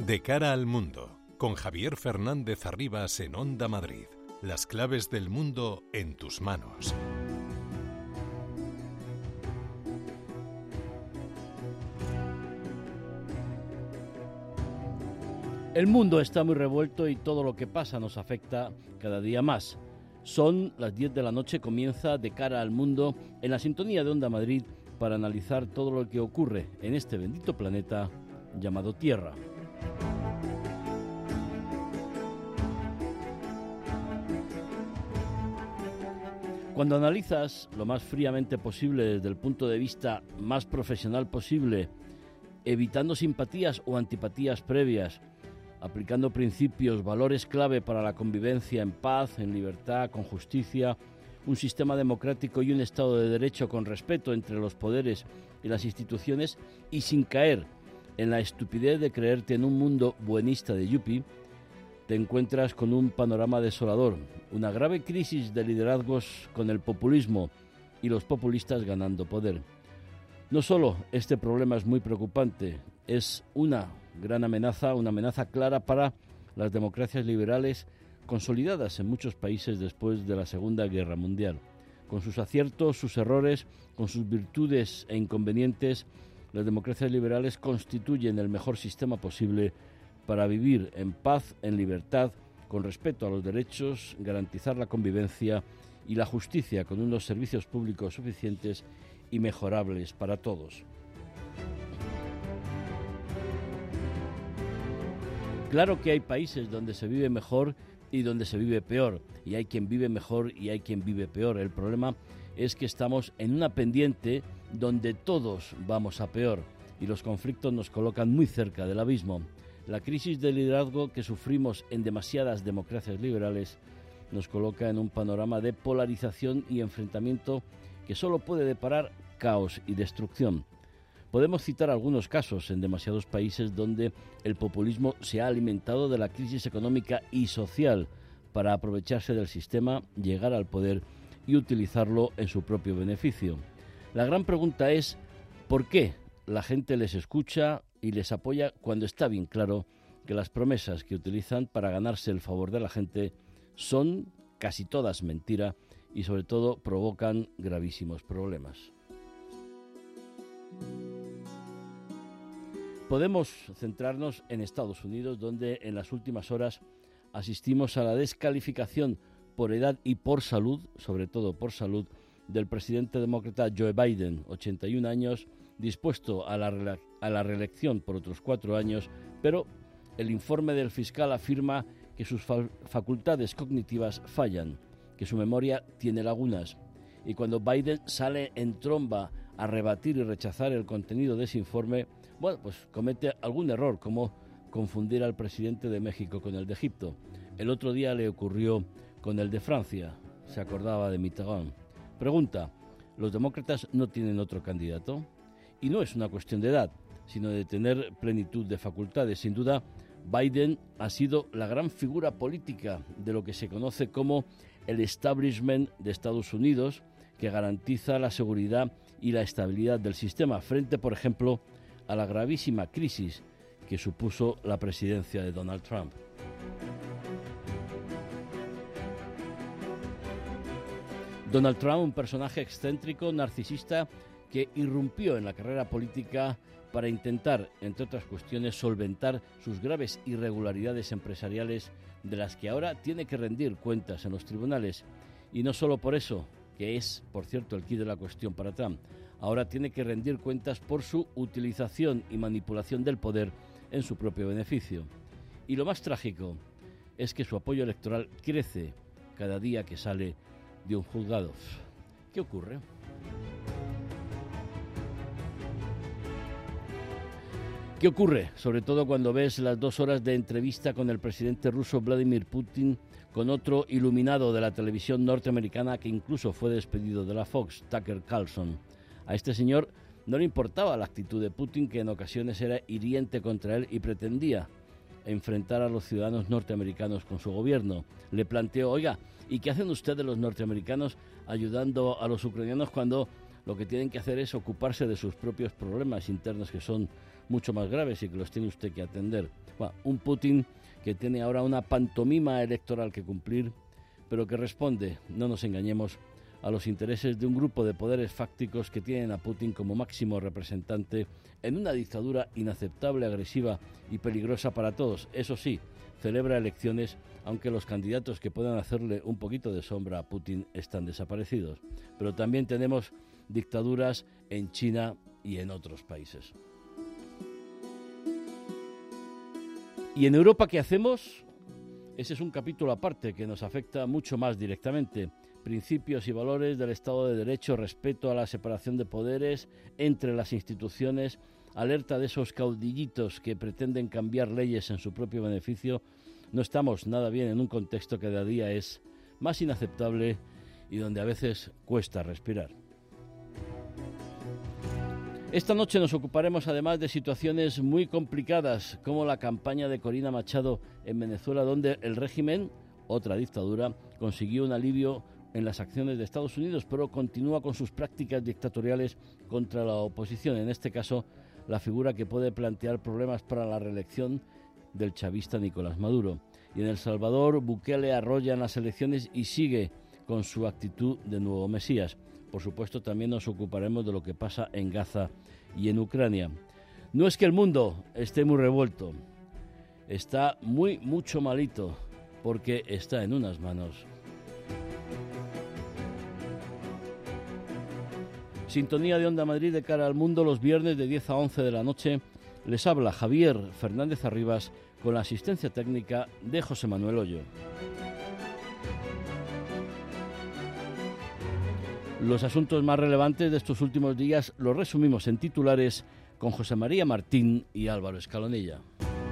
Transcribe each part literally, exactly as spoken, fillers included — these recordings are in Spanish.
De cara al mundo, con Javier Fernández Arribas en Onda Madrid. Las claves del mundo en tus manos. El mundo está muy revuelto y todo lo que pasa nos afecta cada día más. Son las diez de la noche, comienza De cara al mundo en la sintonía de Onda Madrid para analizar todo lo que ocurre en este bendito planeta llamado Tierra. Cuando analizas lo más fríamente posible desde el punto de vista más profesional posible, evitando simpatías o antipatías previas, aplicando principios, valores clave para la convivencia en paz, en libertad, con justicia, un sistema democrático y un Estado de Derecho con respeto entre los poderes y las instituciones y sin caer en la estupidez de creerte en un mundo buenista de yuppie, te encuentras con un panorama desolador, una grave crisis de liderazgos con el populismo y los populistas ganando poder. No solo este problema es muy preocupante, es una gran amenaza, una amenaza clara para las democracias liberales consolidadas en muchos países después de la Segunda Guerra Mundial. Con sus aciertos, sus errores, con sus virtudes e inconvenientes, las democracias liberales constituyen el mejor sistema posible para vivir en paz, en libertad, con respeto a los derechos, garantizar la convivencia y la justicia con unos servicios públicos suficientes y mejorables para todos. Claro que hay países donde se vive mejor y donde se vive peor, y hay quien vive mejor y hay quien vive peor. El problema es que estamos en una pendiente donde todos vamos a peor y los conflictos nos colocan muy cerca del abismo. La crisis de liderazgo que sufrimos en demasiadas democracias liberales nos coloca en un panorama de polarización y enfrentamiento que solo puede deparar caos y destrucción. Podemos citar algunos casos en demasiados países donde el populismo se ha alimentado de la crisis económica y social para aprovecharse del sistema, llegar al poder y utilizarlo en su propio beneficio. La gran pregunta es, ¿por qué la gente les escucha y les apoya cuando está bien claro que las promesas que utilizan para ganarse el favor de la gente son casi todas mentira y sobre todo provocan gravísimos problemas? Podemos centrarnos en Estados Unidos, donde en las últimas horas asistimos a la descalificación por edad y por salud, sobre todo por salud, del presidente demócrata Joe Biden, ochenta y un años, dispuesto a la, re- a la reelección por otros cuatro años, pero el informe del fiscal afirma que sus fa- facultades cognitivas fallan, que su memoria tiene lagunas, y cuando Biden sale en tromba a rebatir y rechazar el contenido de ese informe, bueno, pues comete algún error, como confundir al presidente de México con el de Egipto. El otro día le ocurrió con el de Francia, se acordaba de Mitterrand. Pregunta, ¿los demócratas no tienen otro candidato? Y no es una cuestión de edad, sino de tener plenitud de facultades. Sin duda, Biden ha sido la gran figura política de lo que se conoce como el establishment de Estados Unidos, que garantiza la seguridad y la estabilidad del sistema, frente, por ejemplo, a la gravísima crisis que supuso la presidencia de Donald Trump. Donald Trump, un personaje excéntrico, narcisista, que irrumpió en la carrera política para intentar, entre otras cuestiones, solventar sus graves irregularidades empresariales de las que ahora tiene que rendir cuentas en los tribunales. Y no solo por eso, que es, por cierto, el quid de la cuestión para Trump. Ahora tiene que rendir cuentas por su utilización y manipulación del poder en su propio beneficio. Y lo más trágico es que su apoyo electoral crece cada día que sale de un juzgado. ¿Qué ocurre? ¿Qué ocurre? Sobre todo cuando ves las dos horas de entrevista con el presidente ruso Vladimir Putin con otro iluminado de la televisión norteamericana que incluso fue despedido de la Fox, Tucker Carlson. A este señor no le importaba la actitud de Putin, que en ocasiones era hiriente contra él y pretendía enfrentar a los ciudadanos norteamericanos con su gobierno. Le planteó, oiga, ¿y qué hacen ustedes los norteamericanos ayudando a los ucranianos cuando lo que tienen que hacer es ocuparse de sus propios problemas internos, que son mucho más graves y que los tiene usted que atender. Bueno, un Putin que tiene ahora una pantomima electoral que cumplir, pero que responde, no nos engañemos, a los intereses de un grupo de poderes fácticos que tienen a Putin como máximo representante en una dictadura inaceptable, agresiva y peligrosa para todos. Eso sí, celebra elecciones, aunque los candidatos que puedan hacerle un poquito de sombra a Putin están desaparecidos. Pero también tenemos dictaduras en China y en otros países. ¿Y en Europa qué hacemos? Ese es un capítulo aparte que nos afecta mucho más directamente. Principios y valores del Estado de Derecho, respeto a la separación de poderes entre las instituciones, alerta de esos caudillitos que pretenden cambiar leyes en su propio beneficio. No estamos nada bien en un contexto que cada día es más inaceptable y donde a veces cuesta respirar. Esta noche nos ocuparemos además de situaciones muy complicadas, como la campaña de Corina Machado en Venezuela, donde el régimen, otra dictadura, consiguió un alivio en las acciones de Estados Unidos, pero continúa con sus prácticas dictatoriales contra la oposición, en este caso la figura que puede plantear problemas para la reelección del chavista Nicolás Maduro. Y en El Salvador, Bukele arrolla en las elecciones y sigue con su actitud de nuevo Mesías. Por supuesto, también nos ocuparemos de lo que pasa en Gaza y en Ucrania. No es que el mundo esté muy revuelto, está muy, mucho malito, porque está en unas manos. Sintonía de Onda Madrid de cara al mundo los viernes de diez a once de la noche. Les habla Javier Fernández Arribas con la asistencia técnica de José Manuel Hoyo. Los asuntos más relevantes de estos últimos días los resumimos en titulares con José María Martín y Álvaro Escalonilla.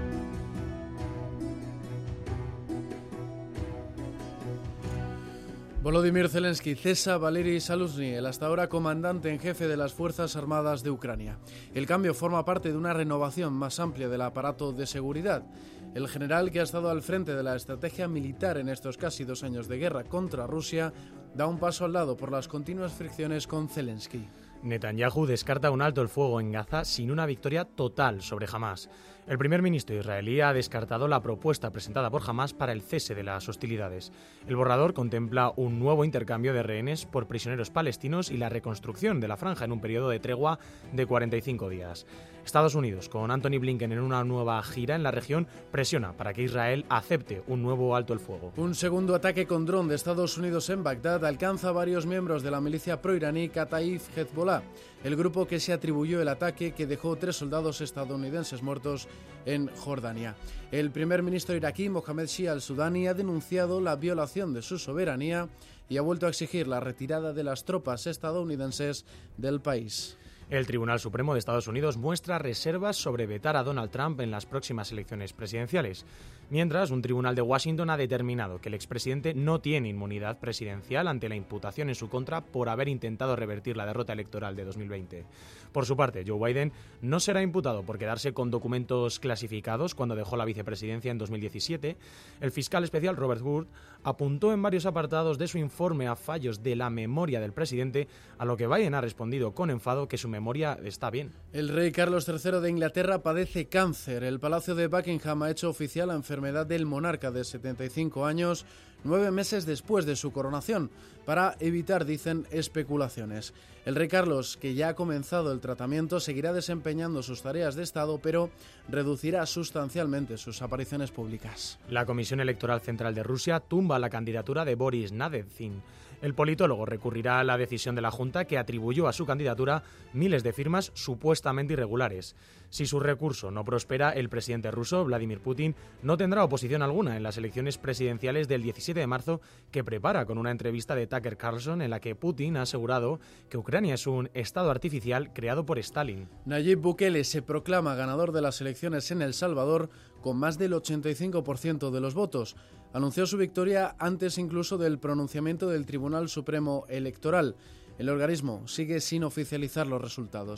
Volodymyr Zelensky cesa a Valery Zaluzhny, el hasta ahora comandante en jefe de las Fuerzas Armadas de Ucrania. El cambio forma parte de una renovación más amplia del aparato de seguridad. El general, que ha estado al frente de la estrategia militar en estos casi dos años de guerra contra Rusia, da un paso al lado por las continuas fricciones con Zelensky. Netanyahu descarta un alto el fuego en Gaza sin una victoria total sobre Hamás. El primer ministro israelí ha descartado la propuesta presentada por Hamás para el cese de las hostilidades. El borrador contempla un nuevo intercambio de rehenes por prisioneros palestinos y la reconstrucción de la franja en un periodo de tregua de cuarenta y cinco días. Estados Unidos, con Antony Blinken en una nueva gira en la región, presiona para que Israel acepte un nuevo alto el fuego. Un segundo ataque con dron de Estados Unidos en Bagdad alcanza a varios miembros de la milicia proiraní Kataif Hezbollah, el grupo que se atribuyó el ataque que dejó tres soldados estadounidenses muertos en Jordania. El primer ministro iraquí, Mohamed Shia al-Sudani, ha denunciado la violación de su soberanía y ha vuelto a exigir la retirada de las tropas estadounidenses del país. El Tribunal Supremo de Estados Unidos muestra reservas sobre vetar a Donald Trump en las próximas elecciones presidenciales, mientras un tribunal de Washington ha determinado que el expresidente no tiene inmunidad presidencial ante la imputación en su contra por haber intentado revertir la derrota electoral de dos mil veinte. Por su parte, Joe Biden no será imputado por quedarse con documentos clasificados cuando dejó la vicepresidencia en dos mil diecisiete. El fiscal especial Robert Hur apuntó en varios apartados de su informe a fallos de la memoria del presidente, a lo que Biden ha respondido con enfado que su memoria está bien. El rey Carlos tercero de Inglaterra padece cáncer. El Palacio de Buckingham ha hecho oficial la enfermedad del monarca de setenta y cinco años, nueve meses después de su coronación, para evitar, dicen, especulaciones. El rey Carlos, que ya ha comenzado el tratamiento, seguirá desempeñando sus tareas de Estado, pero reducirá sustancialmente sus apariciones públicas. La Comisión Electoral Central de Rusia tumba la candidatura de Boris Nadezhdin. El politólogo recurrirá a la decisión de la Junta, que atribuyó a su candidatura miles de firmas supuestamente irregulares. Si su recurso no prospera, el presidente ruso, Vladimir Putin, no tendrá oposición alguna en las elecciones presidenciales del diecisiete de marzo, que prepara con una entrevista de Tucker Carlson en la que Putin ha asegurado que Ucrania es un estado artificial creado por Stalin. Nayib Bukele se proclama ganador de las elecciones en El Salvador con más del ochenta y cinco por ciento de los votos. Anunció su victoria antes incluso del pronunciamiento del Tribunal Supremo Electoral. El organismo sigue sin oficializar los resultados.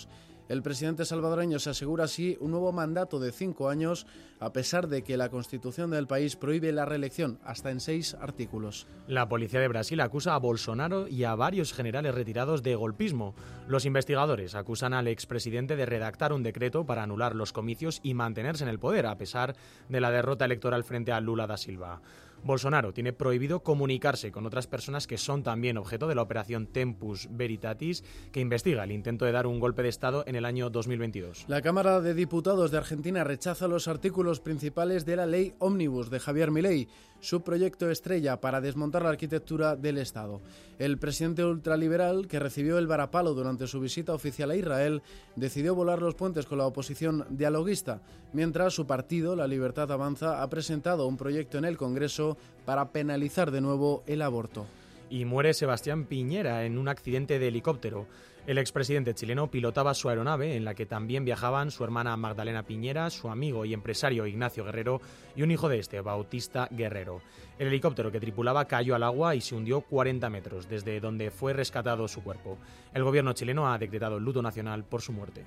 El presidente salvadoreño se asegura así un nuevo mandato de cinco años, a pesar de que la Constitución del país prohíbe la reelección hasta en seis artículos. La policía de Brasil acusa a Bolsonaro y a varios generales retirados de golpismo. Los investigadores acusan al expresidente de redactar un decreto para anular los comicios y mantenerse en el poder, a pesar de la derrota electoral frente a Lula da Silva. Bolsonaro tiene prohibido comunicarse con otras personas que son también objeto de la operación Tempus Veritatis, que investiga el intento de dar un golpe de Estado en el año dos mil veintidós. La Cámara de Diputados de Argentina rechaza los artículos principales de la ley Ómnibus de Javier Milei, su proyecto estrella para desmontar la arquitectura del Estado. El presidente ultraliberal, que recibió el varapalo durante su visita oficial a Israel, decidió volar los puentes con la oposición dialoguista, mientras su partido, La Libertad Avanza, ha presentado un proyecto en el Congreso para penalizar de nuevo el aborto. Y muere Sebastián Piñera en un accidente de helicóptero. El expresidente chileno pilotaba su aeronave, en la que también viajaban su hermana Magdalena Piñera, su amigo y empresario Ignacio Guerrero y un hijo de este, Bautista Guerrero. El helicóptero que tripulaba cayó al agua y se hundió cuarenta metros, desde donde fue rescatado su cuerpo. El gobierno chileno ha decretado luto nacional por su muerte.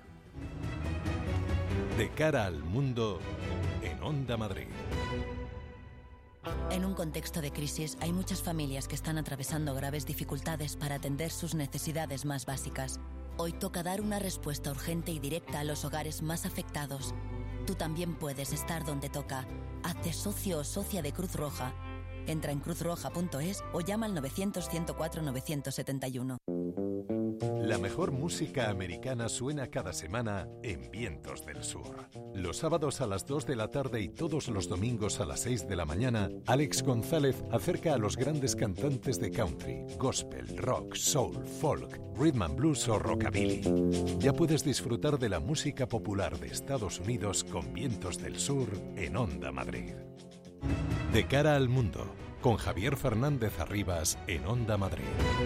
De cara al mundo, en Onda Madrid. En un contexto de crisis, hay muchas familias que están atravesando graves dificultades para atender sus necesidades más básicas. Hoy toca dar una respuesta urgente y directa a los hogares más afectados. Tú también puedes estar donde toca. Hazte socio o socia de Cruz Roja. Entra en cruz roja punto es o llama al novecientos, ciento cuatro, novecientos setenta y uno. La mejor música americana suena cada semana en Vientos del Sur. Los sábados a las dos de la tarde y todos los domingos a las seis de la mañana, Alex González acerca a los grandes cantantes de country, gospel, rock, soul, folk, rhythm and blues o rockabilly. Ya puedes disfrutar de la música popular de Estados Unidos con Vientos del Sur en Onda Madrid. De cara al mundo, con Javier Fernández Arribas en Onda Madrid.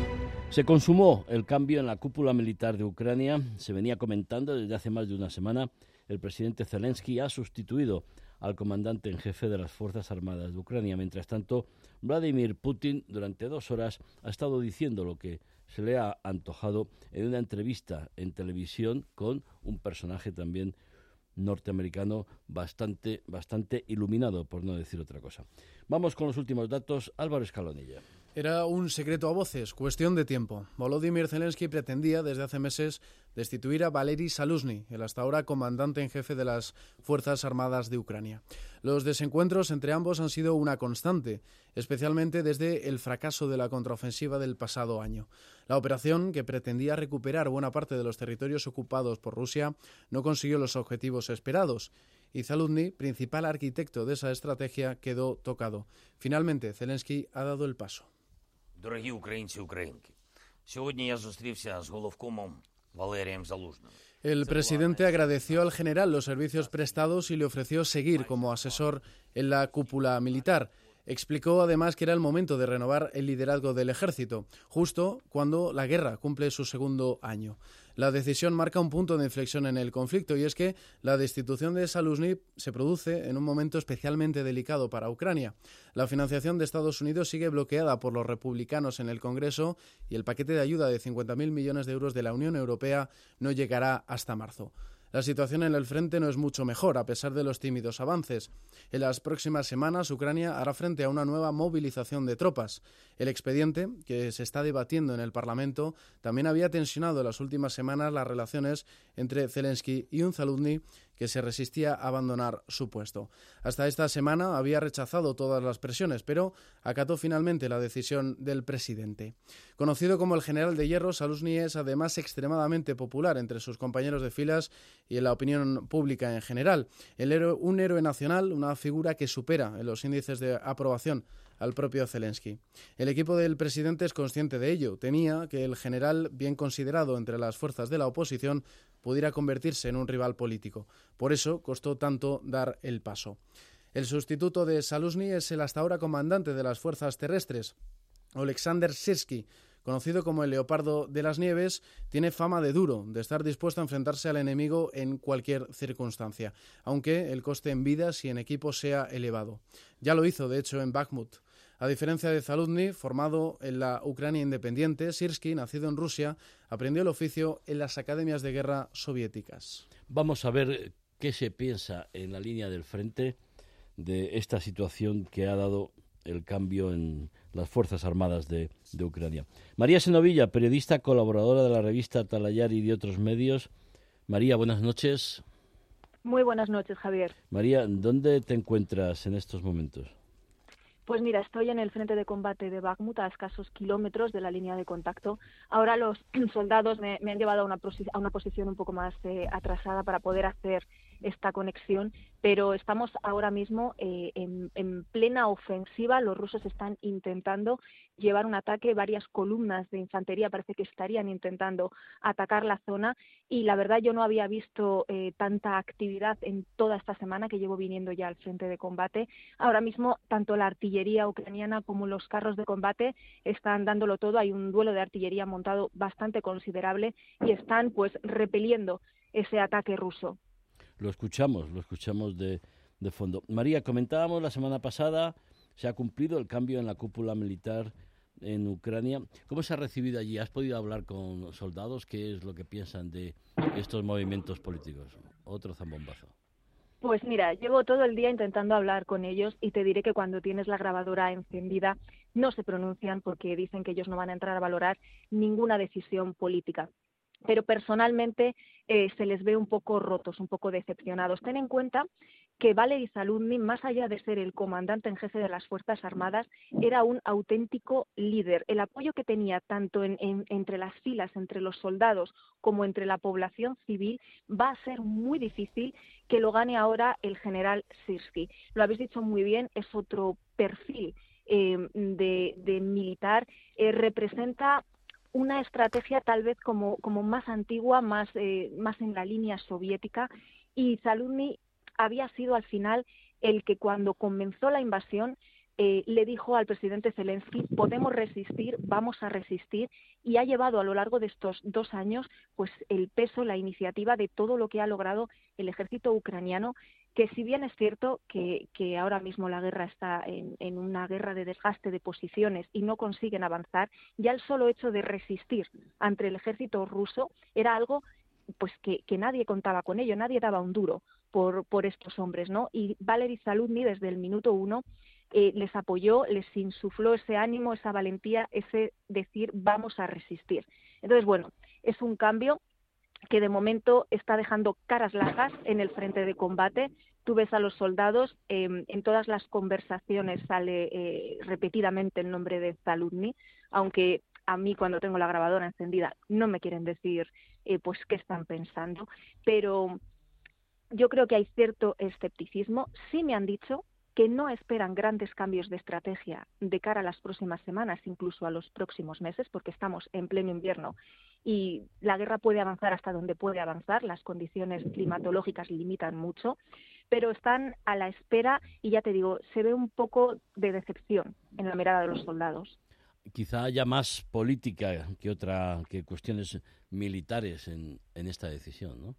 Se consumó el cambio en la cúpula militar de Ucrania. Se venía comentando desde hace más de una semana. El presidente Zelensky ha sustituido al comandante en jefe de las Fuerzas Armadas de Ucrania. Mientras tanto, Vladimir Putin durante dos horas ha estado diciendo lo que se le ha antojado en una entrevista en televisión con un personaje también norteamericano bastante, bastante iluminado, por no decir otra cosa. Vamos con los últimos datos. Álvaro Escalonilla. Era un secreto a voces, cuestión de tiempo. Volodymyr Zelensky pretendía desde hace meses destituir a Valery Zaluzhny, el hasta ahora comandante en jefe de las Fuerzas Armadas de Ucrania. Los desencuentros entre ambos han sido una constante, especialmente desde el fracaso de la contraofensiva del pasado año. La operación, que pretendía recuperar buena parte de los territorios ocupados por Rusia, no consiguió los objetivos esperados. Y Zaluzhny, principal arquitecto de esa estrategia, quedó tocado. Finalmente, Zelensky ha dado el paso. Дорогі українці, українки, сьогодні я зустрівся з головкомом Валерієм Залужним. El presidente agradeció al general los servicios prestados y le ofreció seguir como asesor en la cúpula militar. Explicó además que era el momento de renovar el liderazgo del ejército, justo cuando la guerra cumple su segundo año. La decisión marca un punto de inflexión en el conflicto y es que la destitución de Zaluzhny se produce en un momento especialmente delicado para Ucrania. La financiación de Estados Unidos sigue bloqueada por los republicanos en el Congreso y el paquete de ayuda de cincuenta mil millones de euros de la Unión Europea no llegará hasta marzo. La situación en el frente no es mucho mejor, a pesar de los tímidos avances. En las próximas semanas, Ucrania hará frente a una nueva movilización de tropas. El expediente, que se está debatiendo en el Parlamento, también había tensionado en las últimas semanas las relaciones entre Zelensky y un Zaluzhny que se resistía a abandonar su puesto. Hasta esta semana había rechazado todas las presiones, pero acató finalmente la decisión del presidente. Conocido como el general de hierro, Zaluzhny es además extremadamente popular entre sus compañeros de filas y en la opinión pública en general. El héroe, un héroe nacional, una figura que supera en los índices de aprobación al propio Zelensky. El equipo del presidente es consciente de ello. Temía que el general, bien considerado entre las fuerzas de la oposición, pudiera convertirse en un rival político. Por eso costó tanto dar el paso. El sustituto de Zaluzhny es el hasta ahora comandante de las fuerzas terrestres, Oleksandr Syrsky. Conocido como el Leopardo de las Nieves, tiene fama de duro, de estar dispuesto a enfrentarse al enemigo en cualquier circunstancia, aunque el coste en vidas y en equipo sea elevado. Ya lo hizo, de hecho, en Bakhmut. A diferencia de Zaluzny, formado en la Ucrania independiente, Syrskyi, nacido en Rusia, aprendió el oficio en las academias de guerra soviéticas. Vamos a ver qué se piensa en la línea del frente de esta situación que ha dado el cambio en las Fuerzas Armadas de, de Ucrania. María Senovilla, periodista, colaboradora de la revista Talayar y de otros medios. María, buenas noches. Muy buenas noches, Javier. María, ¿dónde te encuentras en estos momentos? Pues mira, estoy en el frente de combate de Bakhmut, a escasos kilómetros de la línea de contacto. Ahora los soldados me, me han llevado a una, a una posición un poco más eh, atrasada para poder hacer esta conexión, pero estamos ahora mismo eh, en, en plena ofensiva. Los rusos están intentando llevar un ataque, varias columnas de infantería parece que estarían intentando atacar la zona, y la verdad yo no había visto eh, tanta actividad en toda esta semana que llevo viniendo ya al frente de combate. Ahora mismo tanto la artillería ucraniana como los carros de combate están dándolo todo. Hay un duelo de artillería montado bastante considerable y están pues repeliendo ese ataque ruso. Lo escuchamos, lo escuchamos de, de fondo. María, comentábamos la semana pasada, se ha cumplido el cambio en la cúpula militar en Ucrania. ¿Cómo se ha recibido allí? ¿Has podido hablar con soldados? ¿Qué es lo que piensan de estos movimientos políticos? Otro zambombazo. Pues mira, llevo todo el día intentando hablar con ellos y te diré que cuando tienes la grabadora encendida no se pronuncian porque dicen que ellos no van a entrar a valorar ninguna decisión política. Pero personalmente eh, se les ve un poco rotos, un poco decepcionados. Ten en cuenta que Valery Zaluzny, más allá de ser el comandante en jefe de las Fuerzas Armadas, era un auténtico líder. El apoyo que tenía tanto en, en, entre las filas, entre los soldados, como entre la población civil, va a ser muy difícil que lo gane ahora el general Syrskyi. Lo habéis dicho muy bien, es otro perfil eh, de, de militar, eh, representa una estrategia tal vez como, como más antigua, más, eh, más en la línea soviética, y Zaluzny había sido al final el que cuando comenzó la invasión eh, le dijo al presidente Zelensky: podemos resistir, vamos a resistir, y ha llevado a lo largo de estos dos años pues el peso, la iniciativa de todo lo que ha logrado el ejército ucraniano, que si bien es cierto que, que ahora mismo la guerra está en, en una guerra de desgaste de posiciones y no consiguen avanzar, ya el solo hecho de resistir ante el ejército ruso era algo pues que, que nadie contaba con ello, nadie daba un duro por, por estos hombres, ¿no? Y Valery Zaluzny desde el minuto uno eh, les apoyó, les insufló ese ánimo, esa valentía, ese decir vamos a resistir. Entonces, bueno, es un cambio que de momento está dejando caras largas en el frente de combate. Tú ves a los soldados, eh, en todas las conversaciones sale eh, repetidamente el nombre de Zaluzny, aunque a mí cuando tengo la grabadora encendida no me quieren decir eh, pues qué están pensando, pero yo creo que hay cierto escepticismo. Sí me han dicho que no esperan grandes cambios de estrategia de cara a las próximas semanas, incluso a los próximos meses, porque estamos en pleno invierno y la guerra puede avanzar hasta donde puede avanzar, las condiciones climatológicas limitan mucho, pero están a la espera y ya te digo, se ve un poco de decepción en la mirada de los soldados. Quizá haya más política que otra que cuestiones militares en, en esta decisión, ¿no?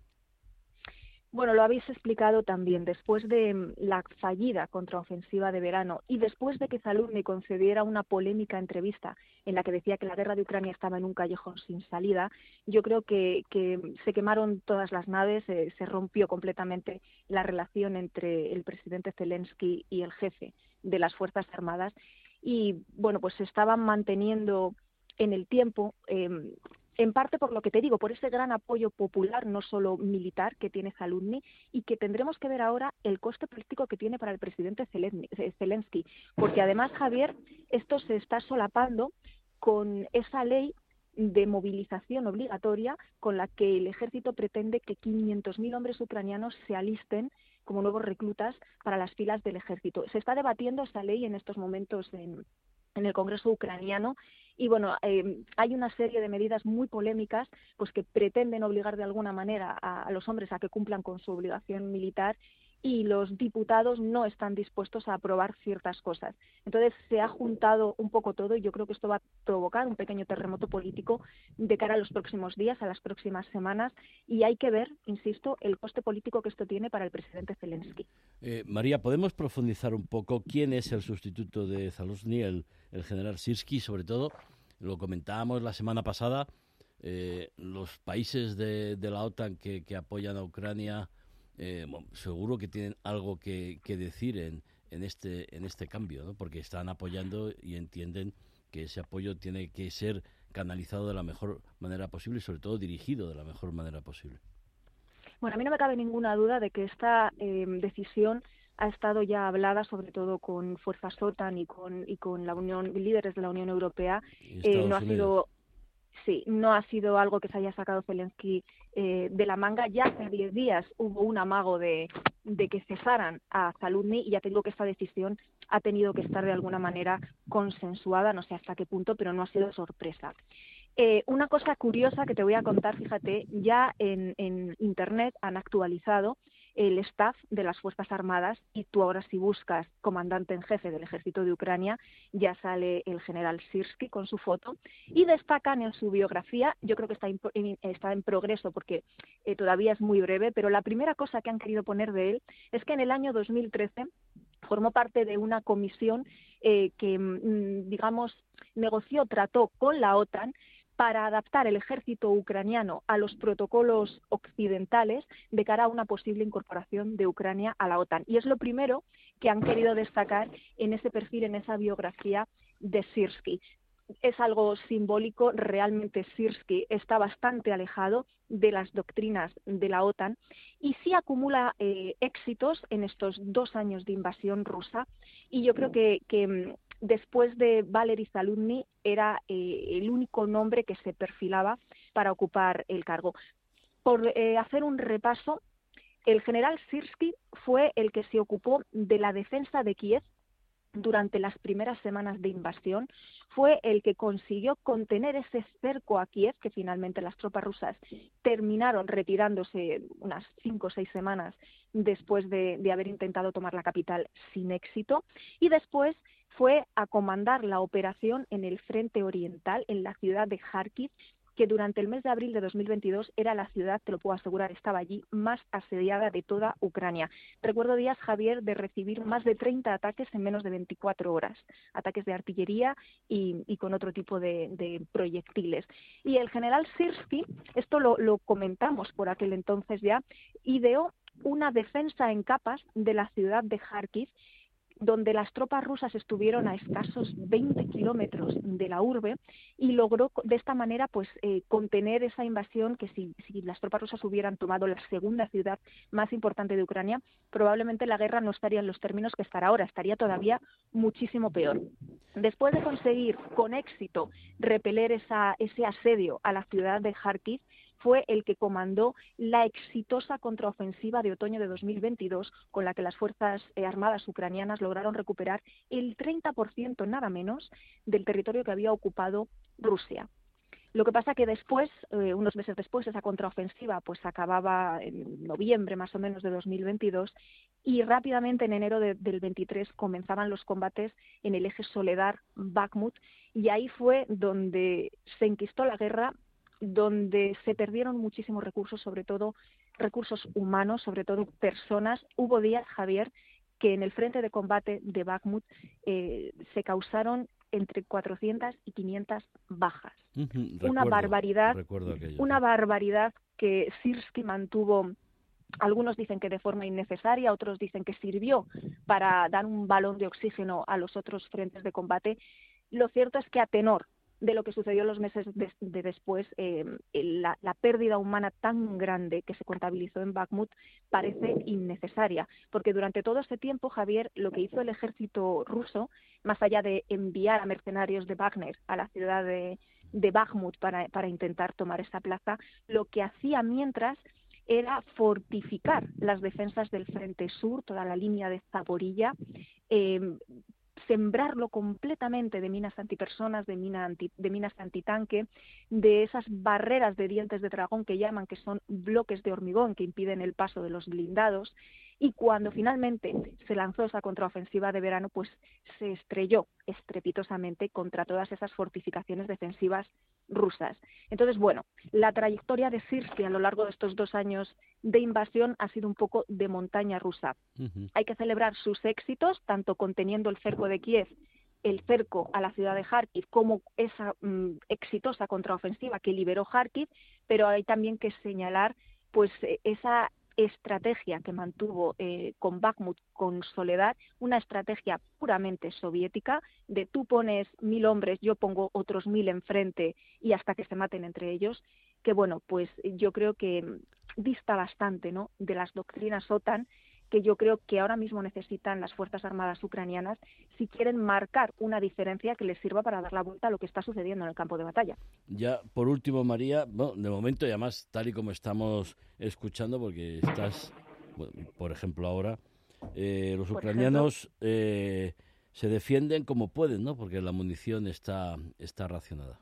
Bueno, lo habéis explicado también. Después de la fallida contraofensiva de verano y después de que Zaluzny concediera una polémica entrevista en la que decía que la guerra de Ucrania estaba en un callejón sin salida, yo creo que, que se quemaron todas las naves, eh, se rompió completamente la relación entre el presidente Zelensky y el jefe de las Fuerzas Armadas y, bueno, pues se estaban manteniendo en el tiempo, eh, en parte por lo que te digo, por ese gran apoyo popular, no solo militar, que tiene Zaluzny, y que tendremos que ver ahora el coste político que tiene para el presidente Zelensky, porque además, Javier, esto se está solapando con esa ley de movilización obligatoria con la que el ejército pretende que quinientos mil hombres ucranianos se alisten como nuevos reclutas para las filas del ejército. Se está debatiendo esa ley en estos momentos en, en el Congreso ucraniano. Y bueno, eh, hay una serie de medidas muy polémicas pues que pretenden obligar de alguna manera a, a los hombres a que cumplan con su obligación militar y los diputados no están dispuestos a aprobar ciertas cosas. Entonces se ha juntado un poco todo y yo creo que esto va a provocar un pequeño terremoto político de cara a los próximos días, a las próximas semanas, y hay que ver, insisto, el coste político que esto tiene para el presidente Zelensky. Eh, María, ¿podemos profundizar un poco quién es el sustituto de Zaluzny, el, el general Sirski? Sobre todo, lo comentábamos la semana pasada, eh, los países de, de la OTAN que, que apoyan a Ucrania eh, bueno, seguro que tienen algo que, que decir en, en, este, en este cambio, ¿no? Porque están apoyando y entienden que ese apoyo tiene que ser canalizado de la mejor manera posible y sobre todo dirigido de la mejor manera posible. Bueno, a mí no me cabe ninguna duda de que esta eh, decisión ha estado ya hablada, sobre todo con fuerzas OTAN y con y con la Unión, líderes de la Unión Europea. Eh, no ha sido, sí, no ha sido algo que se haya sacado Zelensky eh, de la manga. Ya hace diez días hubo un amago de, de que cesaran a Zaluzny y ya te digo que esta decisión ha tenido que estar de alguna manera consensuada, no sé hasta qué punto, pero no ha sido sorpresa. Eh, una cosa curiosa que te voy a contar, fíjate, ya en, en Internet han actualizado el staff de las Fuerzas Armadas y tú ahora si buscas comandante en jefe del ejército de Ucrania ya sale el general Sirski con su foto y destacan en su biografía, yo creo que está en, está en progreso porque eh, todavía es muy breve, pero la primera cosa que han querido poner de él es que en el año dos mil trece formó parte de una comisión eh, que, mm, digamos, negoció, trató con la OTAN para adaptar el ejército ucraniano a los protocolos occidentales de cara a una posible incorporación de Ucrania a la OTAN. Y es lo primero que han querido destacar en ese perfil, en esa biografía de Sirski. Es algo simbólico, realmente Sirski está bastante alejado de las doctrinas de la OTAN y sí acumula eh, éxitos en estos dos años de invasión rusa y yo creo que, que después de Valery Zaluzny era eh, el único nombre que se perfilaba para ocupar el cargo. Por eh, hacer un repaso, el general Sirski fue el que se ocupó de la defensa de Kiev durante las primeras semanas de invasión, fue el que consiguió contener ese cerco a Kiev, que finalmente las tropas rusas terminaron retirándose unas cinco o seis semanas después de, de haber intentado tomar la capital sin éxito, y después fue a comandar la operación en el frente oriental, en la ciudad de Kharkiv, que durante el mes de abril de dos mil veintidós era la ciudad, te lo puedo asegurar, estaba allí, más asediada de toda Ucrania. Recuerdo días, Javier, de recibir más de treinta ataques en menos de veinticuatro horas, ataques de artillería y, y con otro tipo de, de proyectiles. Y el general Sirski, esto lo, lo comentamos por aquel entonces ya, ideó una defensa en capas de la ciudad de Kharkiv, donde las tropas rusas estuvieron a escasos veinte kilómetros de la urbe y logró de esta manera pues eh, contener esa invasión que si, si las tropas rusas hubieran tomado la segunda ciudad más importante de Ucrania, probablemente la guerra no estaría en los términos que estará ahora, estaría todavía muchísimo peor. Después de conseguir con éxito repeler esa, ese asedio a la ciudad de Kharkiv, fue el que comandó la exitosa contraofensiva de otoño de dos mil veintidós, con la que las Fuerzas Armadas ucranianas lograron recuperar el treinta por ciento, nada menos, del territorio que había ocupado Rusia. Lo que pasa que después, eh, unos meses después, esa contraofensiva pues acababa en noviembre más o menos de dos mil veintidós y rápidamente en enero de, del veintitrés comenzaban los combates en el eje Soledar-Bakhmut y ahí fue donde se enquistó la guerra, donde se perdieron muchísimos recursos, sobre todo recursos humanos, sobre todo personas. Hubo días, Javier, que en el frente de combate de Bakhmut eh, se causaron entre cuatrocientas y quinientas bajas. Uh-huh, recuerdo, una barbaridad, aquello, una sí. barbaridad que Sirski mantuvo. Algunos dicen que de forma innecesaria, otros dicen que sirvió para dar un balón de oxígeno a los otros frentes de combate. Lo cierto es que a tenor de lo que sucedió los meses de, de después, eh, la, la pérdida humana tan grande que se contabilizó en Bakhmut parece innecesaria, porque durante todo este tiempo, Javier, lo que hizo el ejército ruso, más allá de enviar a mercenarios de Wagner a la ciudad de, de Bakhmut para, para intentar tomar esa plaza, lo que hacía mientras era fortificar las defensas del frente sur, toda la línea de Zaporilla, eh, sembrarlo completamente de minas antipersonas, de, mina anti, de minas antitanque, de esas barreras de dientes de dragón que llaman, que son bloques de hormigón que impiden el paso de los blindados, y cuando finalmente se lanzó esa contraofensiva de verano, pues se estrelló estrepitosamente contra todas esas fortificaciones defensivas rusas. Entonces, bueno, la trayectoria de Sirski a lo largo de estos dos años de invasión ha sido un poco de montaña rusa. Uh-huh. Hay que celebrar sus éxitos, tanto conteniendo el cerco de Kiev, el cerco a la ciudad de Kharkiv, como esa mm, exitosa contraofensiva que liberó Kharkiv, pero hay también que señalar pues esa estrategia que mantuvo eh, con Bakhmut, con Soledad, una estrategia puramente soviética, de tú pones mil hombres, yo pongo otros mil enfrente y hasta que se maten entre ellos, que bueno, pues yo creo que dista bastante, ¿no?, de las doctrinas OTAN, que yo creo que ahora mismo necesitan las Fuerzas Armadas ucranianas si quieren marcar una diferencia que les sirva para dar la vuelta a lo que está sucediendo en el campo de batalla. Ya, por último, María, bueno, de momento y además tal y como estamos escuchando, porque estás, bueno, por ejemplo ahora, eh, los por ucranianos eh, se defienden como pueden, ¿no?, porque la munición está, está racionada.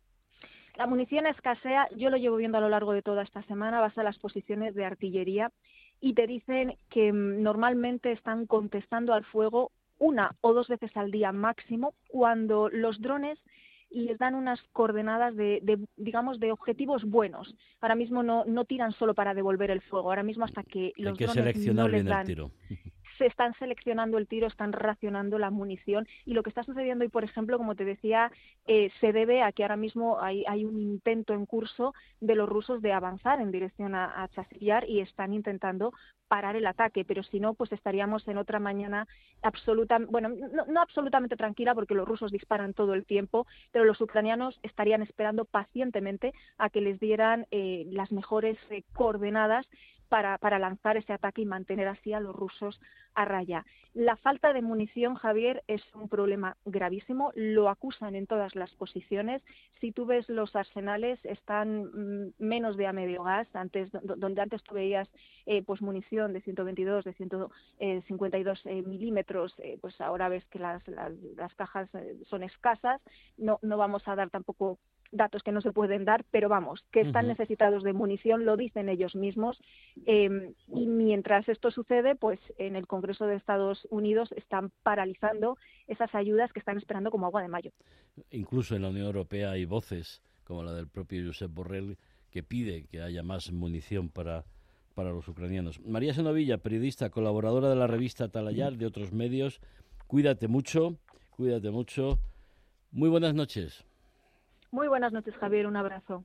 La munición escasea, yo lo llevo viendo a lo largo de toda esta semana, vas a las posiciones de artillería y te dicen que normalmente están contestando al fuego una o dos veces al día máximo, cuando los drones les dan unas coordenadas de, de digamos, de objetivos buenos. Ahora mismo no, no tiran solo para devolver el fuego, ahora mismo hasta que los Hay que drones seleccionar no les bien dan... el tiro. Se están seleccionando el tiro, están racionando la munición, y lo que está sucediendo hoy, por ejemplo, como te decía, eh, se debe a que ahora mismo hay, hay un intento en curso de los rusos de avanzar en dirección a, a Chasiv Yar y están intentando parar el ataque, pero si no, pues estaríamos en otra mañana absoluta, bueno, no, no absolutamente tranquila, porque los rusos disparan todo el tiempo, pero los ucranianos estarían esperando pacientemente a que les dieran eh, las mejores eh, coordenadas Para, para lanzar ese ataque y mantener así a los rusos a raya. La falta de munición, Javier, es un problema gravísimo, lo acusan en todas las posiciones. Si tú ves los arsenales, están mm, menos de a medio gas, antes, donde antes tú veías eh, pues munición de ciento veintidós, de ciento cincuenta y dos eh, milímetros, eh, pues ahora ves que las, las, las cajas eh, son escasas. No, no vamos a dar tampoco datos que no se pueden dar, pero vamos, que están uh-huh. necesitados de munición, lo dicen ellos mismos, eh, y mientras esto sucede, pues en el Congreso de Estados Unidos están paralizando esas ayudas que están esperando como agua de mayo. Incluso en la Unión Europea hay voces, como la del propio Josep Borrell, que pide que haya más munición para, para los ucranianos. María Senovilla, periodista, colaboradora de la revista Talayar, de otros medios, cuídate mucho, cuídate mucho. Muy buenas noches. Muy buenas noches, Javier, un abrazo.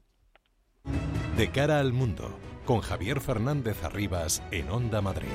De cara al mundo, con Javier Fernández Arribas en Onda Madrid.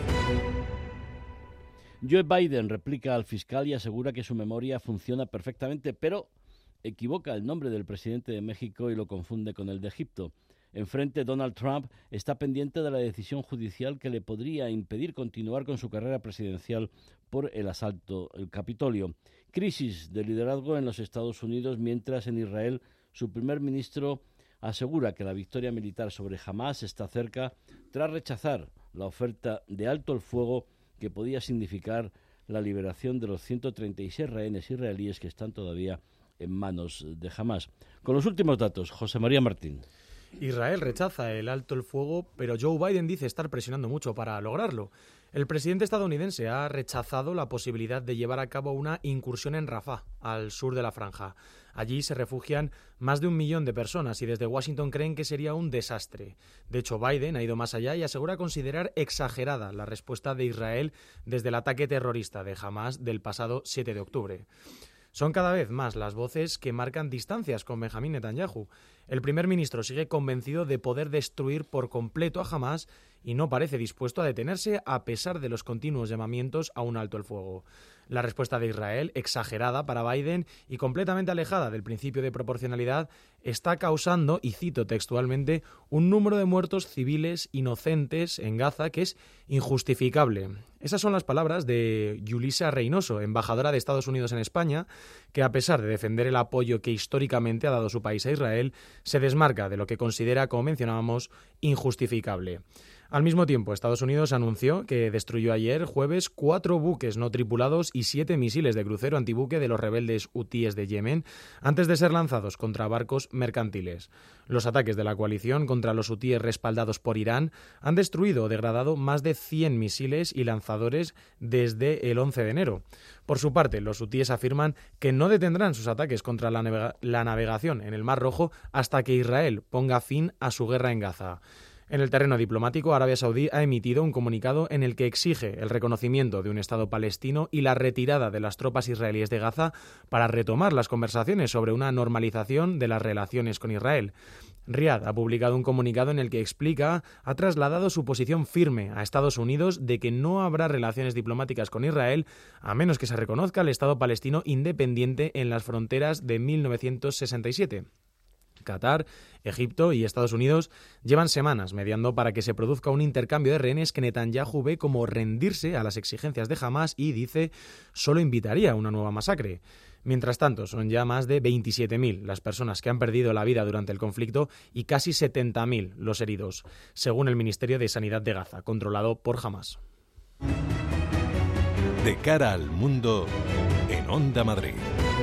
Joe Biden replica al fiscal y asegura que su memoria funciona perfectamente, pero equivoca el nombre del presidente de México y lo confunde con el de Egipto. Enfrente, Donald Trump está pendiente de la decisión judicial que le podría impedir continuar con su carrera presidencial por el asalto al Capitolio. Crisis de liderazgo en los Estados Unidos, mientras en Israel su primer ministro asegura que la victoria militar sobre Hamás está cerca, tras rechazar la oferta de alto el fuego que podía significar la liberación de los ciento treinta y seis rehenes israelíes que están todavía en manos de Hamás. Con los últimos datos, José María Martín. Israel rechaza el alto el fuego, pero Joe Biden dice estar presionando mucho para lograrlo. El presidente estadounidense ha rechazado la posibilidad de llevar a cabo una incursión en Rafah, al sur de la franja. Allí se refugian más de un millón de personas y desde Washington creen que sería un desastre. De hecho, Biden ha ido más allá y asegura considerar exagerada la respuesta de Israel desde el ataque terrorista de Hamás del pasado siete de octubre. Son cada vez más las voces que marcan distancias con Benjamín Netanyahu. El primer ministro sigue convencido de poder destruir por completo a Hamás y no parece dispuesto a detenerse a pesar de los continuos llamamientos a un alto el fuego. La respuesta de Israel, exagerada para Biden y completamente alejada del principio de proporcionalidad, está causando, y cito textualmente, un número de muertos civiles inocentes en Gaza que es injustificable. Esas son las palabras de Yulisa Reynoso, embajadora de Estados Unidos en España, que a pesar de defender el apoyo que históricamente ha dado su país a Israel, se desmarca de lo que considera, como mencionábamos, injustificable. Al mismo tiempo, Estados Unidos anunció que destruyó ayer, jueves, cuatro buques no tripulados y siete misiles de crucero antibuque de los rebeldes hutíes de Yemen antes de ser lanzados contra barcos mercantiles. Los ataques de la coalición contra los hutíes respaldados por Irán han destruido o degradado más de cien misiles y lanzadores desde el once de enero. Por su parte, los hutíes afirman que no detendrán sus ataques contra la, navega- la navegación en el Mar Rojo hasta que Israel ponga fin a su guerra en Gaza. En el terreno diplomático, Arabia Saudí ha emitido un comunicado en el que exige el reconocimiento de un Estado palestino y la retirada de las tropas israelíes de Gaza para retomar las conversaciones sobre una normalización de las relaciones con Israel. Riad ha publicado un comunicado en el que explica, ha trasladado su posición firme a Estados Unidos de que no habrá relaciones diplomáticas con Israel a menos que se reconozca el Estado palestino independiente en las fronteras de mil novecientos sesenta y siete. Qatar, Egipto y Estados Unidos llevan semanas mediando para que se produzca un intercambio de rehenes que Netanyahu ve como rendirse a las exigencias de Hamás y, dice, solo invitaría a una nueva masacre. Mientras tanto, son ya más de veintisiete mil las personas que han perdido la vida durante el conflicto y casi setenta mil los heridos, según el Ministerio de Sanidad de Gaza, controlado por Hamás. De cara al mundo, en Onda Madrid.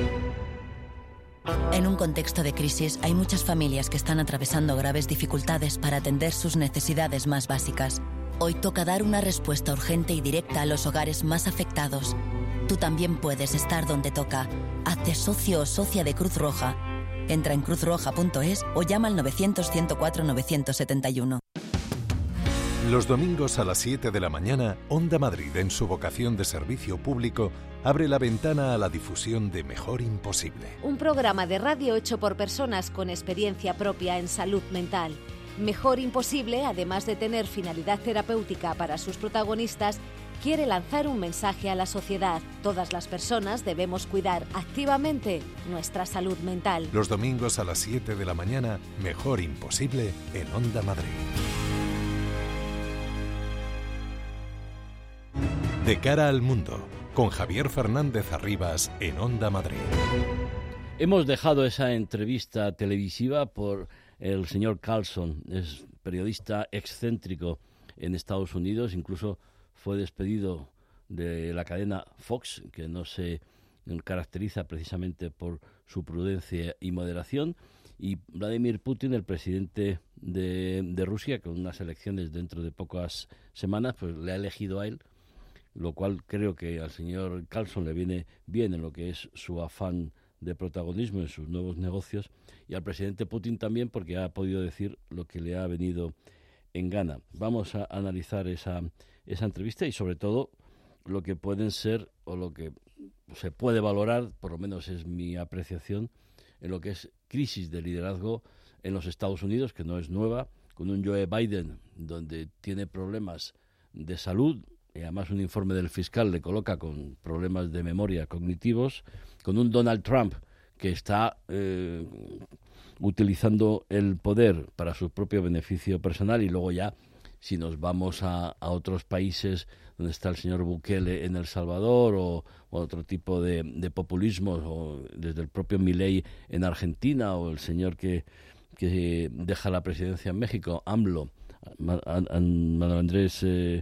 En un contexto de crisis, hay muchas familias que están atravesando graves dificultades para atender sus necesidades más básicas. Hoy toca dar una respuesta urgente y directa a los hogares más afectados. Tú también puedes estar donde toca. Hazte socio o socia de Cruz Roja. Entra en cruz roja punto es o llama al novecientos, ciento cuatro, novecientos setenta y uno. Los domingos a las siete de la mañana, Onda Madrid, en su vocación de servicio público, abre la ventana a la difusión de Mejor Imposible. Un programa de radio hecho por personas con experiencia propia en salud mental. Mejor Imposible, además de tener finalidad terapéutica para sus protagonistas, quiere lanzar un mensaje a la sociedad. Todas las personas debemos cuidar activamente nuestra salud mental. Los domingos a las siete de la mañana, Mejor Imposible en Onda Madrid. De cara al mundo, con Javier Fernández Arribas en Onda Madrid. Hemos dejado esa entrevista televisiva por el señor Carlson, es periodista excéntrico en Estados Unidos, incluso fue despedido de la cadena Fox, que no se caracteriza precisamente por su prudencia y moderación, y Vladimir Putin, el presidente de, de Rusia, con unas elecciones dentro de pocas semanas, pues le ha elegido a él, lo cual creo que al señor Carlson le viene bien en lo que es su afán de protagonismo en sus nuevos negocios, y al presidente Putin también, porque ha podido decir lo que le ha venido en gana. Vamos a analizar esa, esa entrevista y sobre todo lo que pueden ser o lo que se puede valorar, por lo menos es mi apreciación, en lo que es crisis de liderazgo en los Estados Unidos, que no es nueva, con un Joe Biden donde tiene problemas de salud, y además un informe del fiscal le coloca con problemas de memoria cognitivos, con un Donald Trump que está eh, utilizando el poder para su propio beneficio personal, y luego ya, si nos vamos a, a otros países donde está el señor Bukele en El Salvador o, o otro tipo de, de populismos, o desde el propio Milei en Argentina, o el señor que, que deja la presidencia en México, AMLO, Manuel Andrés... Eh,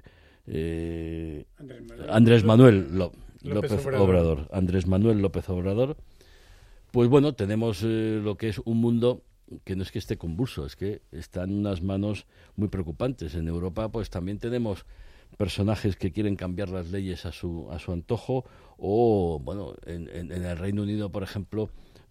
Eh, Andrés Manuel, Andrés Manuel López, López Obrador. Obrador, Andrés Manuel López Obrador, pues bueno, tenemos eh, lo que es un mundo que no es que esté convulso, es que está en unas manos muy preocupantes. En Europa pues también tenemos personajes que quieren cambiar las leyes a su a su antojo, o bueno, en, en, en el Reino Unido, por ejemplo,